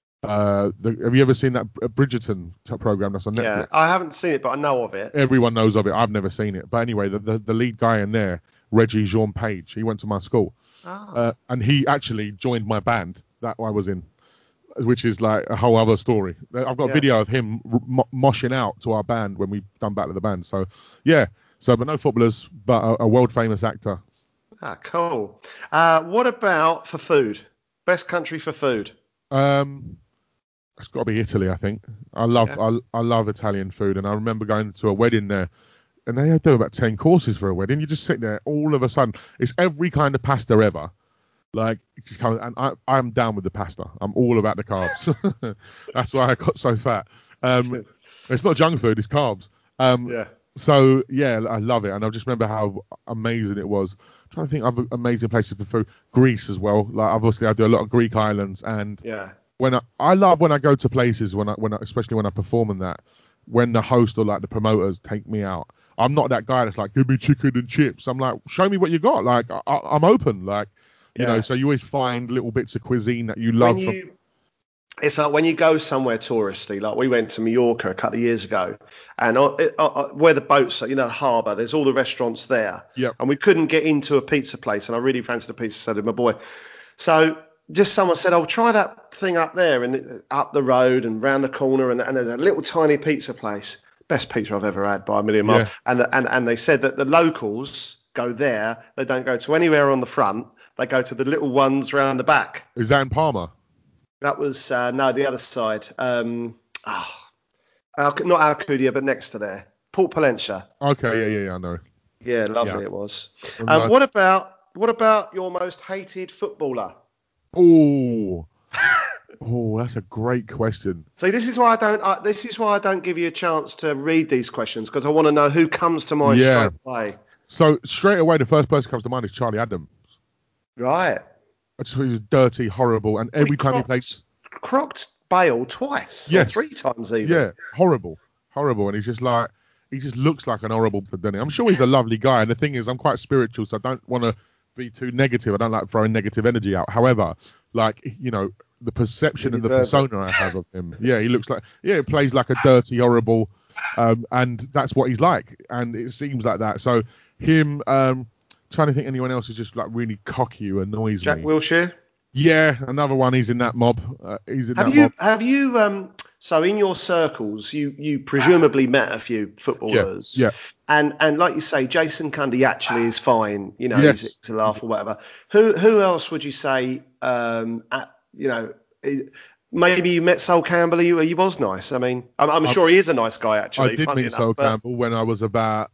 Uh, the, have you ever seen that Bridgerton program that's on Netflix? Yeah, I haven't seen it, but I know of it. Everyone knows of it. I've never seen it. But anyway, the, the, the lead guy in there, Reggie Jean Page, he went to my school. Oh. Uh, and he actually joined my band that I was in, which is like a whole other story. I've got a yeah. video of him mo- moshing out to our band when we done Battle of the Band. So, yeah. So, but no footballers, but a, a world-famous actor. Ah, cool. Uh, what about for food? Best country for food? Um... It's got to be Italy, I think. I love yeah. I, I love Italian food, and I remember going to a wedding there, and they do about ten courses for a wedding. You just sit there, all of a sudden, it's every kind of pasta ever. Like, and I, I'm down with the pasta. I'm all about the carbs. That's why I got so fat. Um, it's not junk food, it's carbs. Um, yeah. So, yeah, I love it, and I just remember how amazing it was. I'm trying to think of amazing places for food. Greece as well. Like, obviously, I do a lot of Greek islands, and yeah. When I, I love when I go to places when I when I, especially when I perform in that, when the host or like the promoters take me out, I'm not that guy that's like, give me chicken and chips. I'm like, show me what you got. Like I, I'm open. Like you yeah. know, so you always find little bits of cuisine that you love. When you, from... It's like when you go somewhere touristy, like we went to Mallorca a couple of years ago, and uh, uh, where the boats are, you know, the harbour, there's all the restaurants there. Yeah. And we couldn't get into a pizza place, and I really fancied a pizza, so did my boy. So just someone said, oh, try that thing up there and up the road and round the corner, and, and there's a little tiny pizza place. Best pizza I've ever had by a million miles. Yeah. And, and and they said that the locals go there. They don't go to anywhere on the front. They go to the little ones round the back. Is that in Palma? That was, uh, no, the other side. Um, oh, Al- not Alcudia, but next to there. Port Palencia. Okay, yeah, yeah, yeah, I know. Yeah, lovely yeah. it was. Um, um, what about what about your most hated footballer? Oh, oh, that's a great question. See, this is why I don't. Uh, this is why I don't give you a chance to read these questions, because I want to know who comes to mind yeah. straight away. So straight away, the first person who comes to mind is Charlie Adams. Right. I just thought he was dirty, horrible, and every We time he crocked, plays, crocked Bale twice or yes, three times even. yeah, horrible, horrible, and he's just like he just looks like an horrible doesn't he? I'm sure he's a lovely guy, and the thing is, I'm quite spiritual, so I don't want to be too negative. I don't like throwing negative energy out. However, like you know, the perception Really and the verbal. persona I have of him, yeah, he looks like yeah, he plays like a dirty, horrible, um, and that's what he's like, and it seems like that. So him, um, trying to think anyone else who's just like really cocky who annoys Jack me. Wilshere. Yeah, another one. He's in that mob. Uh, he's in Have that you mob. have you um so in your circles you you presumably met a few Yeah, footballers, yeah. and and like you say, Jason Cundy actually is fine, you know, Yes. he's to laugh or whatever. Who who else would you say um at, you know i- maybe you met Sol Campbell? He, he was nice. I mean, I'm, I'm I- sure he is a nice guy I actually. did funny meet enough, Sol but- Campbell when I was about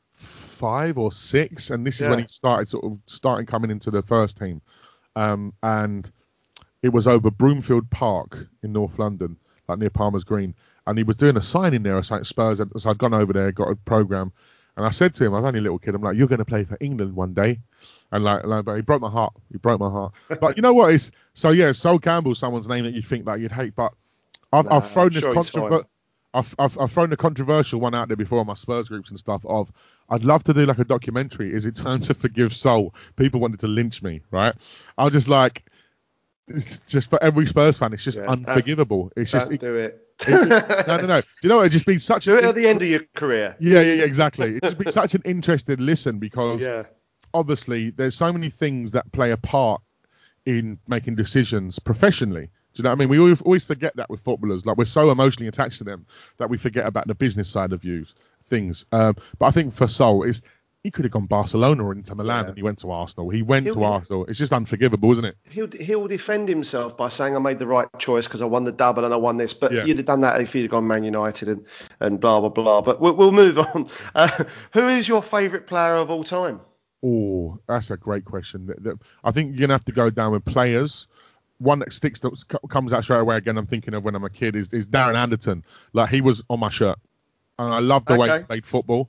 five or six, and this is when Yeah. he started sort of starting coming into the first team. Um, and it was over Broomfield Park in North London, like near Palmer's Green, and he was doing a signing there or something, Spurs. So I'd gone over there, got a program, and I said to him, I was only a little kid, I'm like, you're going to play for England one day. And like, like, but he broke my heart. He broke my heart. But you know what? It's so yeah, Sol Campbell's someone's name that you'd think that you'd hate, but I've, Nah, I've thrown I'm this sure he's controver- fine. I've, I've I've thrown the controversial one out there before on my Spurs groups and stuff. Of I'd love to do like a documentary. Is it time to forgive Sol? People wanted to lynch me, right? I was just like, it's just for every Spurs fan, it's just Yeah, unforgivable. It's just Don't it, do it. it just- no, no, no. Do you know what? It's just been such Do it a at the end of your career. yeah, yeah, yeah, exactly. It's just been such an interesting listen because Yeah. obviously there's so many things that play a part in making decisions professionally. Do you know what I mean? We always, always forget that with footballers. Like we're so emotionally attached to them that we forget about the business side of views things. Um, but I think for Sol, is he could have gone Barcelona or Inter Milan Yeah. and he went to Arsenal. He went He'll- to Arsenal. It's just unforgivable, isn't it? He'll he'll defend himself by saying I made the right choice because I won the double and I won this. But Yeah. you'd have done that if you'd have gone Man United and, and blah blah blah. But we'll, we'll move on. Uh, who is your favourite player of all time? Oh, that's a great question. The- the- I think you're gonna have to go down with players. One that sticks that comes out straight away. Again, I'm thinking of when I'm a kid is, is Darren Anderton. Like he was on my shirt, and I love the way Okay. he played football.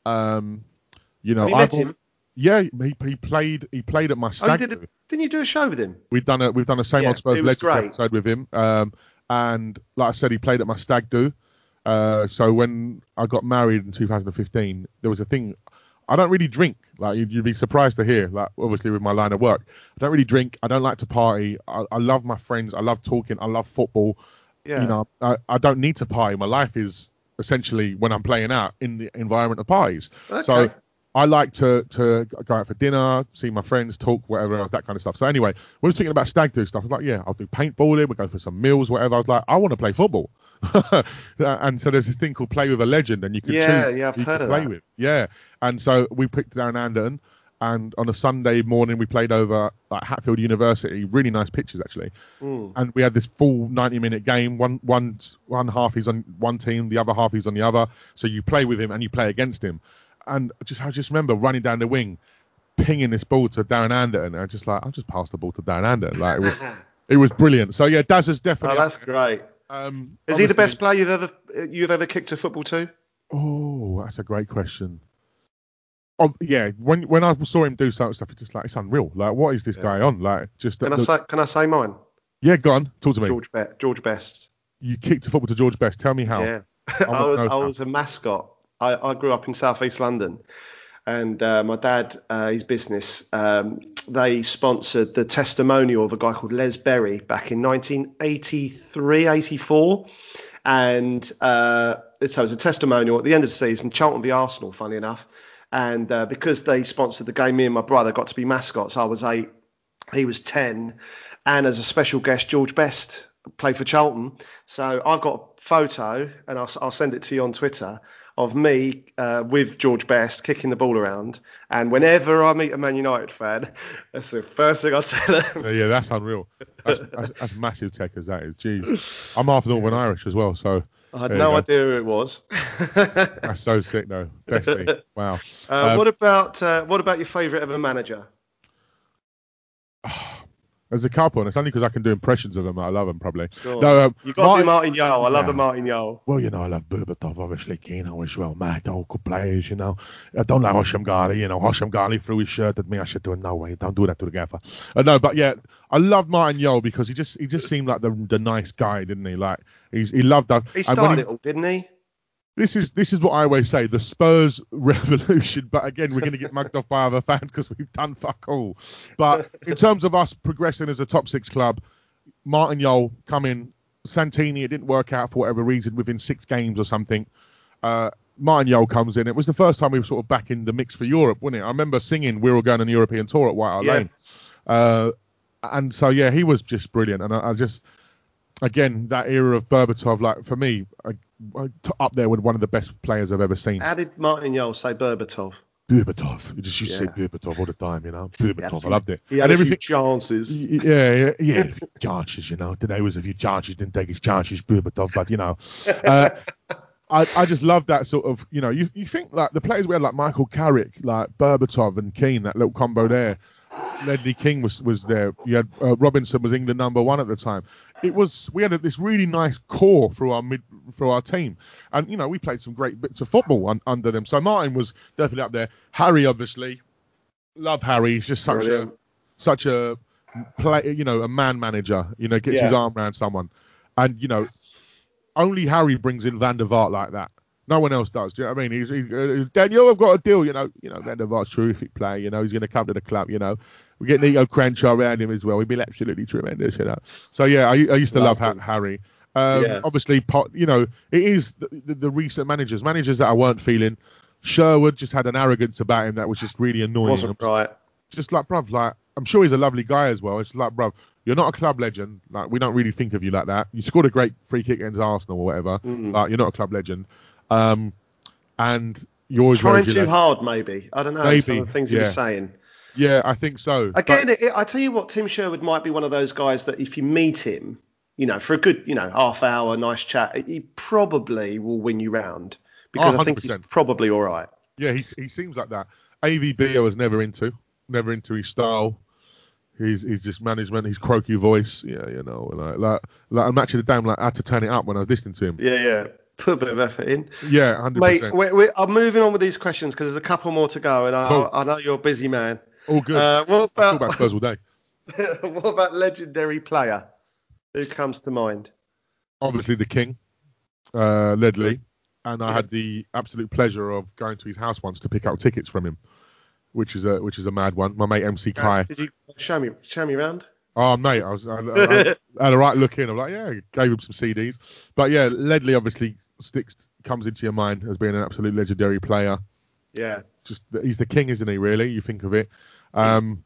Um, you know, Have you I've met him? al- Yeah, he, he played. He played at my Oh, you stag. did. do. A, didn't you do a show with him? We've done a we've done a same Yeah, old Spurs it was Legends great. episode with him. Um, and like I said, he played at my stag do. Uh, so when I got married in two thousand fifteen, there was a thing. I don't really drink. Like you'd, you'd be surprised to hear. Like obviously with my line of work, I don't really drink. I don't like to party. I, I love my friends. I love talking. I love football. Yeah. You know, I, I don't need to party. My life is essentially when I'm playing out in the environment of parties. Okay. So I like to to go out for dinner, see my friends, talk, whatever else, that kind of stuff. So anyway, when I was thinking about stag do stuff, I was like, yeah, I'll do paintballing, we'll go for some meals, whatever. I was like, I want to play football. And so there's this thing called Play with a Legend, and you can Yeah, choose yeah, I've who you heard can of play that. with. Yeah. And so we picked Darren Anderton, and on a Sunday morning we played over at Hatfield University. Really nice pitches actually. Mm. And we had this full ninety minute game. One one one half he's on one team, the other half he's on the other. So you play with him and you play against him. And just I just remember running down the wing, pinging this ball to Darren Anderton, and I just like I'll just pass the ball to Darren Anderton. Like it was it was brilliant. So yeah, Daz is Oh, definitely. that's great. Um, Is he the obviously- best player you've ever you've ever kicked a football to? Oh, that's a great question. Oh yeah, when when I saw him do some stuff, it's just like it's unreal. Like what is this Yeah. guy on? Like just Can the- I say can I say mine? yeah, go on, talk to me. George Be- George Best. You kicked a football to George Best. Tell me how. Yeah. I I wanna was know I how. was a mascot. I, I grew up in South East London, and uh, my dad, uh, his business, um, they sponsored the testimonial of a guy called Les Berry back in nineteen eighty-three, eighty-four. And uh, so it was a testimonial at the end of the season, Charlton v Arsenal, funny enough. And uh, because they sponsored the game, me and my brother got to be mascots. I was eight, he was ten. And as a special guest, George Best played for Charlton. So I've got a photo, and I'll, I'll send it to you on Twitter, of me uh, with George Best kicking the ball around. And whenever I meet a Man United fan, that's the first thing I tell them. Yeah, yeah, that's unreal. That's, that's, that's massive tech as that is. Jeez, I'm half Northern Irish as well, so I had there you no go. idea who it was. That's so sick though. Bestie, wow. Uh, Um, what about uh, what about your favourite ever manager? There's a couple, and it's only because I can do impressions of them that I love them, probably. Sure. No, um, you got to do Martin Jol. I love yeah. the Martin Jol. Well, you know, I love Berbatov, obviously, you know, as well. Mad, all good players, you know. I don't like Hosham Ghali, you know. Hosham Ghali threw his shirt at me. I said to him, no way, don't do that to the gaffer. Uh, no, but yeah, I love Martin Jol because he just he just seemed like the the nice guy, didn't he? Like, he's, he loved us. He started he, it all, didn't he? This is this is what I always say, the Spurs revolution. But again, we're going to get mugged off by other fans because we've done fuck all. But in terms of us progressing as a top six club, Martin Jol come in. Santini, it didn't work out for whatever reason within six games or something. Uh, Martin Jol comes in. It was the first time we were sort of back in the mix for Europe, wasn't it? I remember singing we were going on the European tour at White Hart yeah. Lane. Uh, and so, yeah, he was just brilliant. And I, I just, again, that era of Berbatov, like, for me, I, I, up there with one of the best players I've ever seen. How did Martin Jol say Berbatov? Berbatov. He just used yeah. to say Berbatov all the time, you know. Berbatov, I loved it. He had and a few chances. Yeah, yeah, yeah, a few chances, you know. Today was a few chances, didn't take his chances, Berbatov, but, you know. Uh, I, I just love that sort of, you know, you you think, like, the players we had, like Michael Carrick, like Berbatov and Keane, that little combo there. Ledley King was, was there. You had uh, Robinson was England number one at the time. It was we had a, this really nice core through our mid through our team, and you know we played some great bits of football un, under them. So Martin was definitely up there. Harry, obviously, love Harry. He's just such Brilliant. a such a play, you know, a man manager. You know, gets yeah. his arm around someone, and you know, only Harry brings in Van der Vaart like that. No one else does. Do you know what I mean? He's, he's uh, Daniel, I've got a deal. You know, you know, Van der Vaart's terrific player. You know, he's going to come to the club. You know, we get Nico Crenshaw around him as well. He'd be absolutely tremendous. You know, so yeah, I, I used to love, love Harry. Um, yeah. Obviously, you know, it is the, the, the recent managers, managers that I weren't feeling. Sherwood just had an arrogance about him that was just really annoying. Wasn't right. Just like, bruv, like I'm sure he's a lovely guy as well. It's like, bruv, you're not a club legend. Like we don't really think of you like that. You scored a great free kick against Arsenal or whatever. Mm. Like you're not a club legend. Um, and you're always trying too hard, maybe. I don't know. Maybe, some of the things yeah. he was saying. Yeah, I think so. Again, but, it, I tell you what, Tim Sherwood might be one of those guys that if you meet him, you know, for a good, you know, half hour, nice chat, he probably will win you round because oh, I think he's probably all right. Yeah, he he seems like that. A V B I was never into, never into his style. He's he's just management, his croaky voice. Yeah, you know, like like, like I'm actually damn like I had to turn it up when I was listening to him. Yeah, yeah. Put a bit of effort in. Yeah, one hundred percent. Mate, we're, we're, I'm moving on with these questions because there's a couple more to go, and I, cool. I, I know you're a busy man. All good. Uh, what about, I talk about Spurs all day. What about legendary player? Who comes to mind? Obviously the King, uh, Ledley, and I had the absolute pleasure of going to his house once to pick up tickets from him, which is a which is a mad one. My mate M C Kai. Uh, did you show me show me around? Oh, mate, I was I, I, I had a right look in. I'm like, yeah, gave him some C Ds. But yeah, Ledley obviously sticks comes into your mind as being an absolute legendary player. Yeah. Just he's the king, isn't he? Really, you think of it. Um,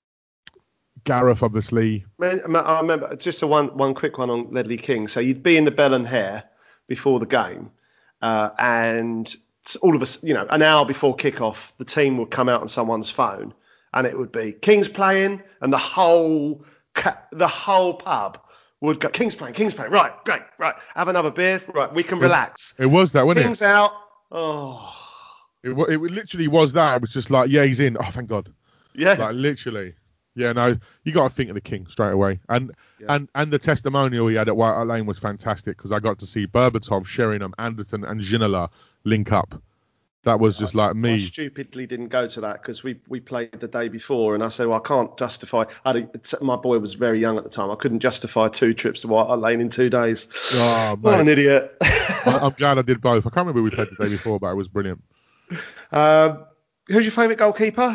Gareth, obviously. Man, I remember just a one one quick one on Ledley King. So you'd be in the Bell and Hare before the game, uh, and all of us, you know, an hour before kickoff, the team would come out on someone's phone, and it would be King's playing, and the whole the whole pub would go, King's playing, King's playing, right, great, right, have another beer, right, we can it, relax. It was that, wasn't King's it? King's out, oh. It, it literally was that. It was just like, yeah, he's in. Oh, thank God. Yeah. Like, literally. Yeah, no, you got to think of the King straight away. And yeah. and and the testimonial he had at White Hart Lane was fantastic because I got to see Berbatov, Sheringham, Anderton and Ginola link up. That was just I, like me. I stupidly didn't go to that because we, we played the day before and I said, well, I can't justify. I had a, my boy was very young at the time. I couldn't justify two trips to White Hart Lane in two days. Oh, what an idiot. I, I'm glad I did both. I can't remember who we played the day before, but it was brilliant. Um, who's your favourite goalkeeper?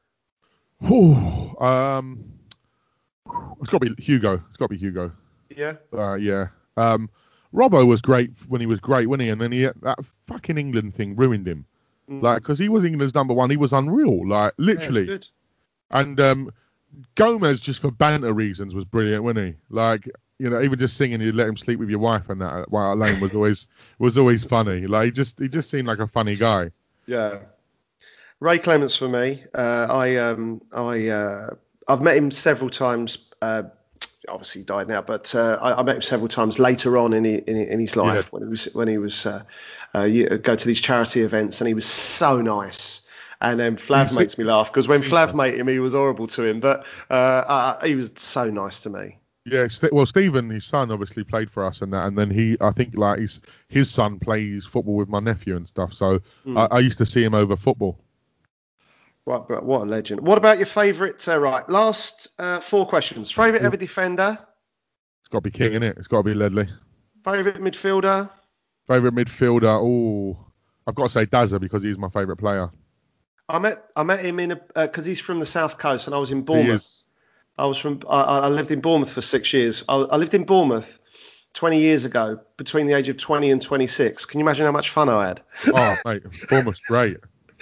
Ooh, um, it's got to be Hugo. It's got to be Hugo. Yeah. Uh, yeah. Um, Robbo was great when he was great, wasn't he? And then he that fucking England thing ruined him. Mm. Like, because he was England's number one. He was unreal. Like, literally. Yeah, and um, Gomez, just for banter reasons, was brilliant, wasn't he? Like, you know, even just singing, you let him sleep with your wife and that at White Hart Lane was always was always funny. Like, he just he just seemed like a funny guy. Yeah. Ray Clements for me. Uh, I um I uh, I've met him several times. Uh, obviously he died now, but uh, I, I met him several times later on in he, in, in his life yeah. when he was when he was uh, uh, you, go to these charity events, and he was so nice. And then Flav You makes see- me laugh because when see Flav that. made him, he was horrible to him, but uh, uh, he was so nice to me. Yeah, St- well, Stephen, his son, obviously played for us and that, and then he, I think, like his his son plays football with my nephew and stuff. So Mm. I, I used to see him over football. Right, but what a legend. What about your favourite? Uh, right, last uh, four questions. Favourite ever defender? It's got to be King, innit? It's got to be Ledley. Favourite midfielder? Favourite midfielder? Oh, I've got to say Dazza because he's my favourite player. I met I met him in a because uh, he's from the south coast and I was in He Bournemouth. is. I was from I, I lived in Bournemouth for six years. I, I lived in Bournemouth twenty years ago, between the age of twenty and twenty-six. Can you imagine how much fun I had? Oh, mate, Bournemouth's great.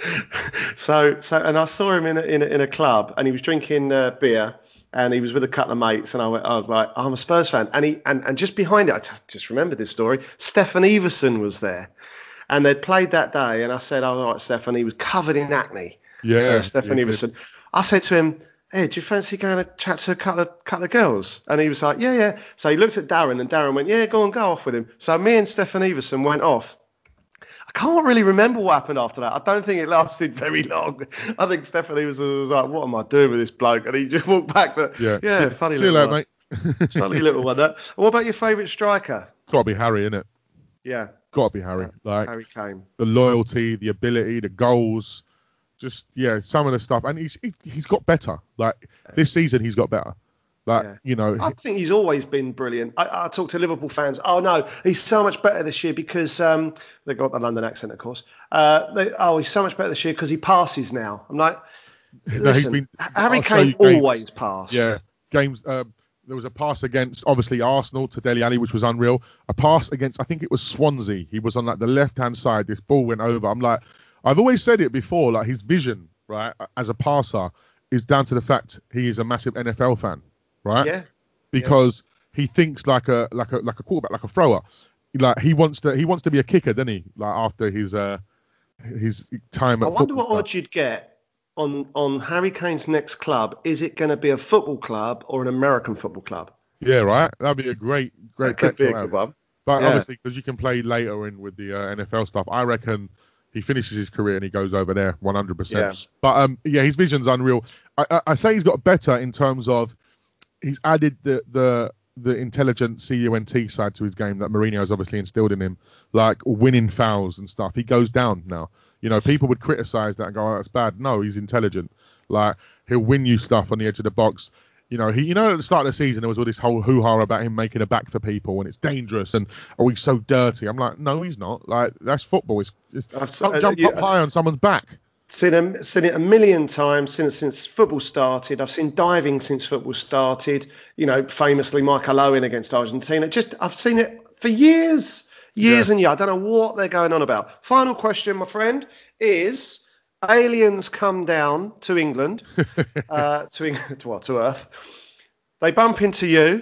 so so and I saw him in a, in a, in a club and he was drinking uh, beer and he was with a couple of mates and I went I was like I'm a Spurs fan and he and, and just behind it I t- just remembered this story. Stefan Everson was there. And they'd played that day, and I said, "Oh, all right, Stefan." He was covered in acne. Yeah, uh, Stefan yeah, Everson. I said to him, "Hey, do you fancy going to chat to a couple of couple of girls?" And he was like, "Yeah, yeah." So he looked at Darren, and Darren went, "Yeah, go on, go off with him." So me and Stefan Everson went off. I can't really remember what happened after that. I don't think it lasted very long. I think Stefan Everson was like, "What am I doing with this bloke?" And he just walked back. But yeah, yeah, see, funny see you little later, one. mate. Funny little one. That. What about your favourite striker? Got to be Harry, innit? Yeah, Got to be Harry. Like Harry Kane. the loyalty, the ability, the goals, just yeah, some of the stuff, and he's he, he's got better. Like this season, he's got better. Like Yeah. you know, I think he's always been brilliant. I, I talk to Liverpool fans. Oh no, he's so much better this year because um, they got the London accent, of course. Uh, they, oh, he's so much better this year because he passes now. I'm like, no, listen, he's been. Harry I'll show Kane you games. always passed. Yeah, games. Uh, there was a pass against obviously Arsenal to Dele Alli, which was unreal. A pass against I think it was Swansea. He was on like the left hand side. This ball went over. I'm like, I've always said it before. Like his vision, right, as a passer, is down to the fact he is a massive N F L fan, right? Yeah. Because he thinks like a like a like a quarterback, like a thrower. Like he wants to he wants to be a kicker, doesn't he? Like after his uh his time at I wonder football what odds you'd get on on Harry Kane's next club. Is it going to be a football club or an American football club? Yeah, right. That'd be a great great That could bet be to a have. good one. But Yeah. obviously, because you can play later in with the uh, N F L stuff, I reckon he finishes his career and he goes over there one hundred percent. Yeah. But um, yeah, his vision's unreal. I, I, I say he's got better in terms of he's added the the the intelligent C U N T side to his game that Mourinho has obviously instilled in him, like winning fouls and stuff. He goes down now. You know, people would criticize that and go, "Oh, that's bad." No, he's intelligent. Like he'll win you stuff on the edge of the box. You know, he, you know, at the start of the season, there was all this whole hoo-ha about him making a back for people and it's dangerous and, oh, he's so dirty. I'm like, no, he's not. Like, that's football. It's, it's I've- don't uh, jump you- up high on someone's back. Seen, him, seen it a million times since since football started. I've seen diving since football started. You know, famously Michael Owen against Argentina. Just I've seen it for years, years Yeah. and years. I don't know what they're going on about. Final question, my friend, is aliens come down to England, uh, to England, to what, to Earth. They bump into you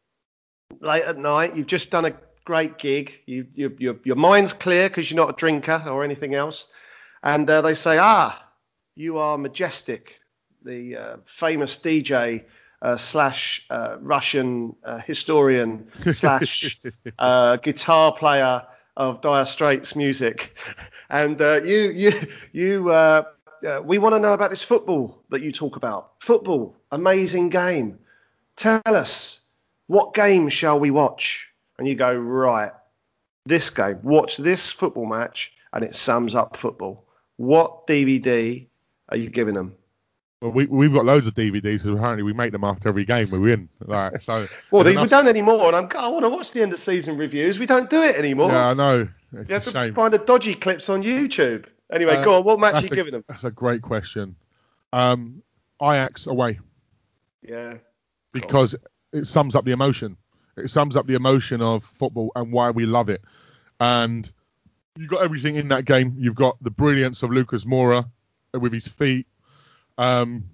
late at night. You've just done a great gig. You, you, your your mind's clear because you're not a drinker or anything else. And uh, they say, ah, you are Majestic, the uh, famous D J uh, slash uh, Russian uh, historian slash uh, guitar player of Dire Straits music. And uh, you, you, you, uh, uh, we want to know about this football that you talk about. Football, amazing game. Tell us, what game shall we watch? And you go, right, this game, watch this football match, and it sums up football. What D V D are you giving them? Well, we, we've got loads of D V Ds because apparently we make them after every game we win. Like, so Well, there's they, we enough- don't anymore, and I'm, I want to watch the end of season reviews. We don't do it anymore. Yeah, I know. It's You a have to shame. find the dodgy clips on YouTube. Anyway, Uh, go on. What match are that's you a- giving them? That's a great question. Um, Ajax away. Yeah. Because it sums up the emotion. It sums up the emotion of football and why we love it. And you've got everything in that game. You've got the brilliance of Lucas Moura with his feet. Um,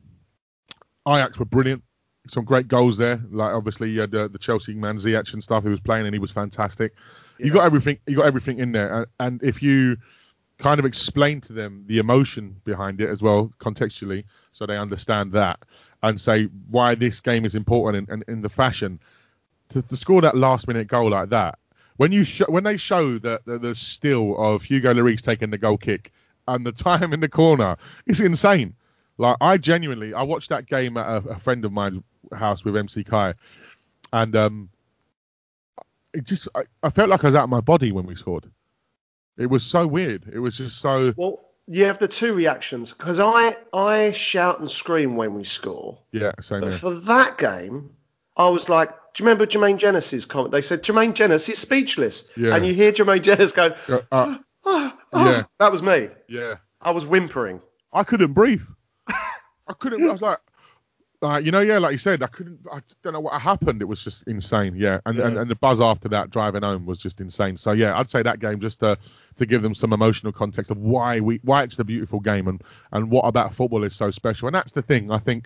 Ajax were brilliant. Some great goals there. Like obviously you had uh, the Chelsea man Ziyech and stuff who was playing and he was fantastic. You Yeah. got everything. You got everything in there. And, and if you kind of explain to them the emotion behind it as well, contextually, so they understand that, and say why this game is important in, in, in the fashion, to, to score that last minute goal like that, when you sh- when they show the, the, the still of Hugo Lloris taking the goal kick and the time in the corner is insane. Like, I genuinely, I watched that game at a, a friend of mine's house with M C Kai, and um, it just, I, I felt like I was out of my body when we scored. It was so weird. It was just so. Well, you have the two reactions, because I, I shout and scream when we score. Yeah, same But here. for that game, I was like, do you remember Jermaine Jenis's comment? They said Jermaine Jenis is speechless. Yeah. And you hear Jermaine Jenis go, Uh, uh, oh, oh, oh. yeah. That was me. Yeah. I was whimpering. I couldn't breathe. I couldn't. I was like, like, you know, yeah, like you said, I couldn't. I don't know what happened. It was just insane. Yeah, and Yeah. and, and the buzz after that driving home was just insane. So yeah, I'd say that game, just to to give them some emotional context of why we why it's a beautiful game, and and what about football is so special. And that's the thing. I think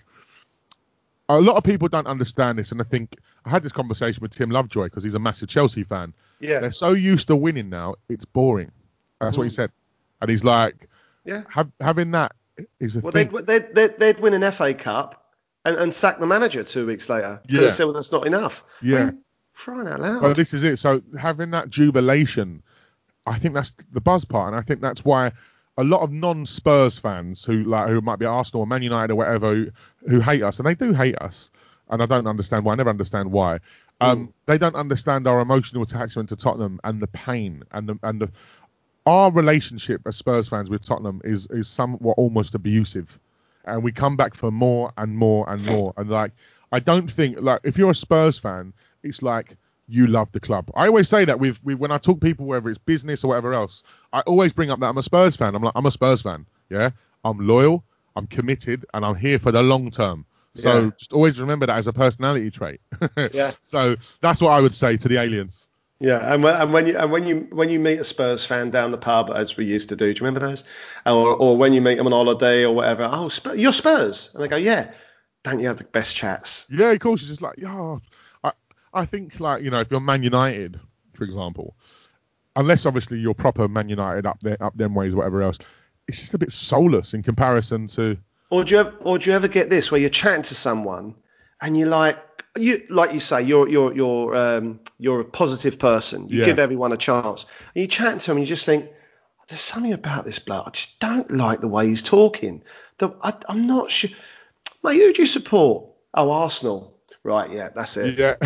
a lot of people don't understand this, and I think I had this conversation with Tim Lovejoy because he's a massive Chelsea fan. Yeah. They're so used to winning now, it's boring. That's what he said, and he's like, Yeah. have, having that is a Well, thing. they'd, they'd, they'd, they'd win an F A Cup and, and sack the manager two weeks later. Yeah. They said, well, that's not enough. Yeah. I mean, crying out loud. Well, this is it. So having that jubilation, I think that's the buzz part, and I think that's why a lot of non-Spurs fans who like who might be Arsenal or Man United or whatever who, who hate us, and they do hate us, and I don't understand why. I never understand why. Um, Mm. They don't understand our emotional attachment to Tottenham and the pain and the and the our relationship as Spurs fans with Tottenham is is somewhat almost abusive, and we come back for more and more and more. And like, I don't think, like, if you're a Spurs fan, it's like you love the club. I always say that with, with when I talk to people, whether it's business or whatever else, I always bring up that I'm a Spurs fan. I'm like, I'm a Spurs fan. Yeah, I'm loyal, I'm committed, and I'm here for the long term. So Yeah. just always remember that as a personality trait. Yeah. So that's what I would say to the aliens. Yeah, and when, and when you and when you when you meet a Spurs fan down the pub, as we used to do, do you remember those? Or or when you meet them on holiday or whatever, oh, Spurs, you're Spurs, and they go, yeah. Don't you have the best chats? Yeah, of course. It's just like, yeah, I, I think, like, you know, if you're Man United, for example, unless obviously you're proper Man United up there, up them ways, or whatever else, it's just a bit soulless in comparison to. Or do you ever, or do you ever get this where you're chatting to someone and you're like, you like you say, you're you're you're um you're a positive person. You Yeah. give everyone a chance. And you're chatting to them and you just think, there's something about this bloke. I just don't like the way he's talking. The, I, I'm not sure. Mate, who do you support? Oh, Arsenal. Right, yeah, that's it. Yeah.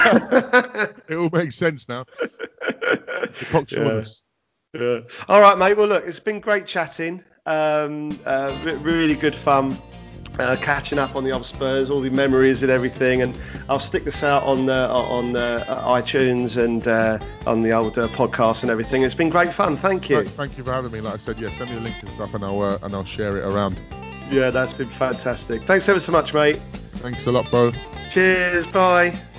It all makes sense now. The cock's Yeah. shortness. Yeah. All right, mate. Well, look, it's been great chatting. Um, uh, re- really good fun. Uh, catching up on the old Spurs, all the memories and everything, and I'll stick this out on uh, on uh, iTunes and uh, on the old uh, podcast and everything. It's been great fun. Thank you. Thank, thank you for having me. Like I said, yeah, send me the link and stuff, and I'll uh, and I'll share it around. Yeah, that's been fantastic. Thanks ever so much, mate. Thanks a lot, bro. Cheers. Bye.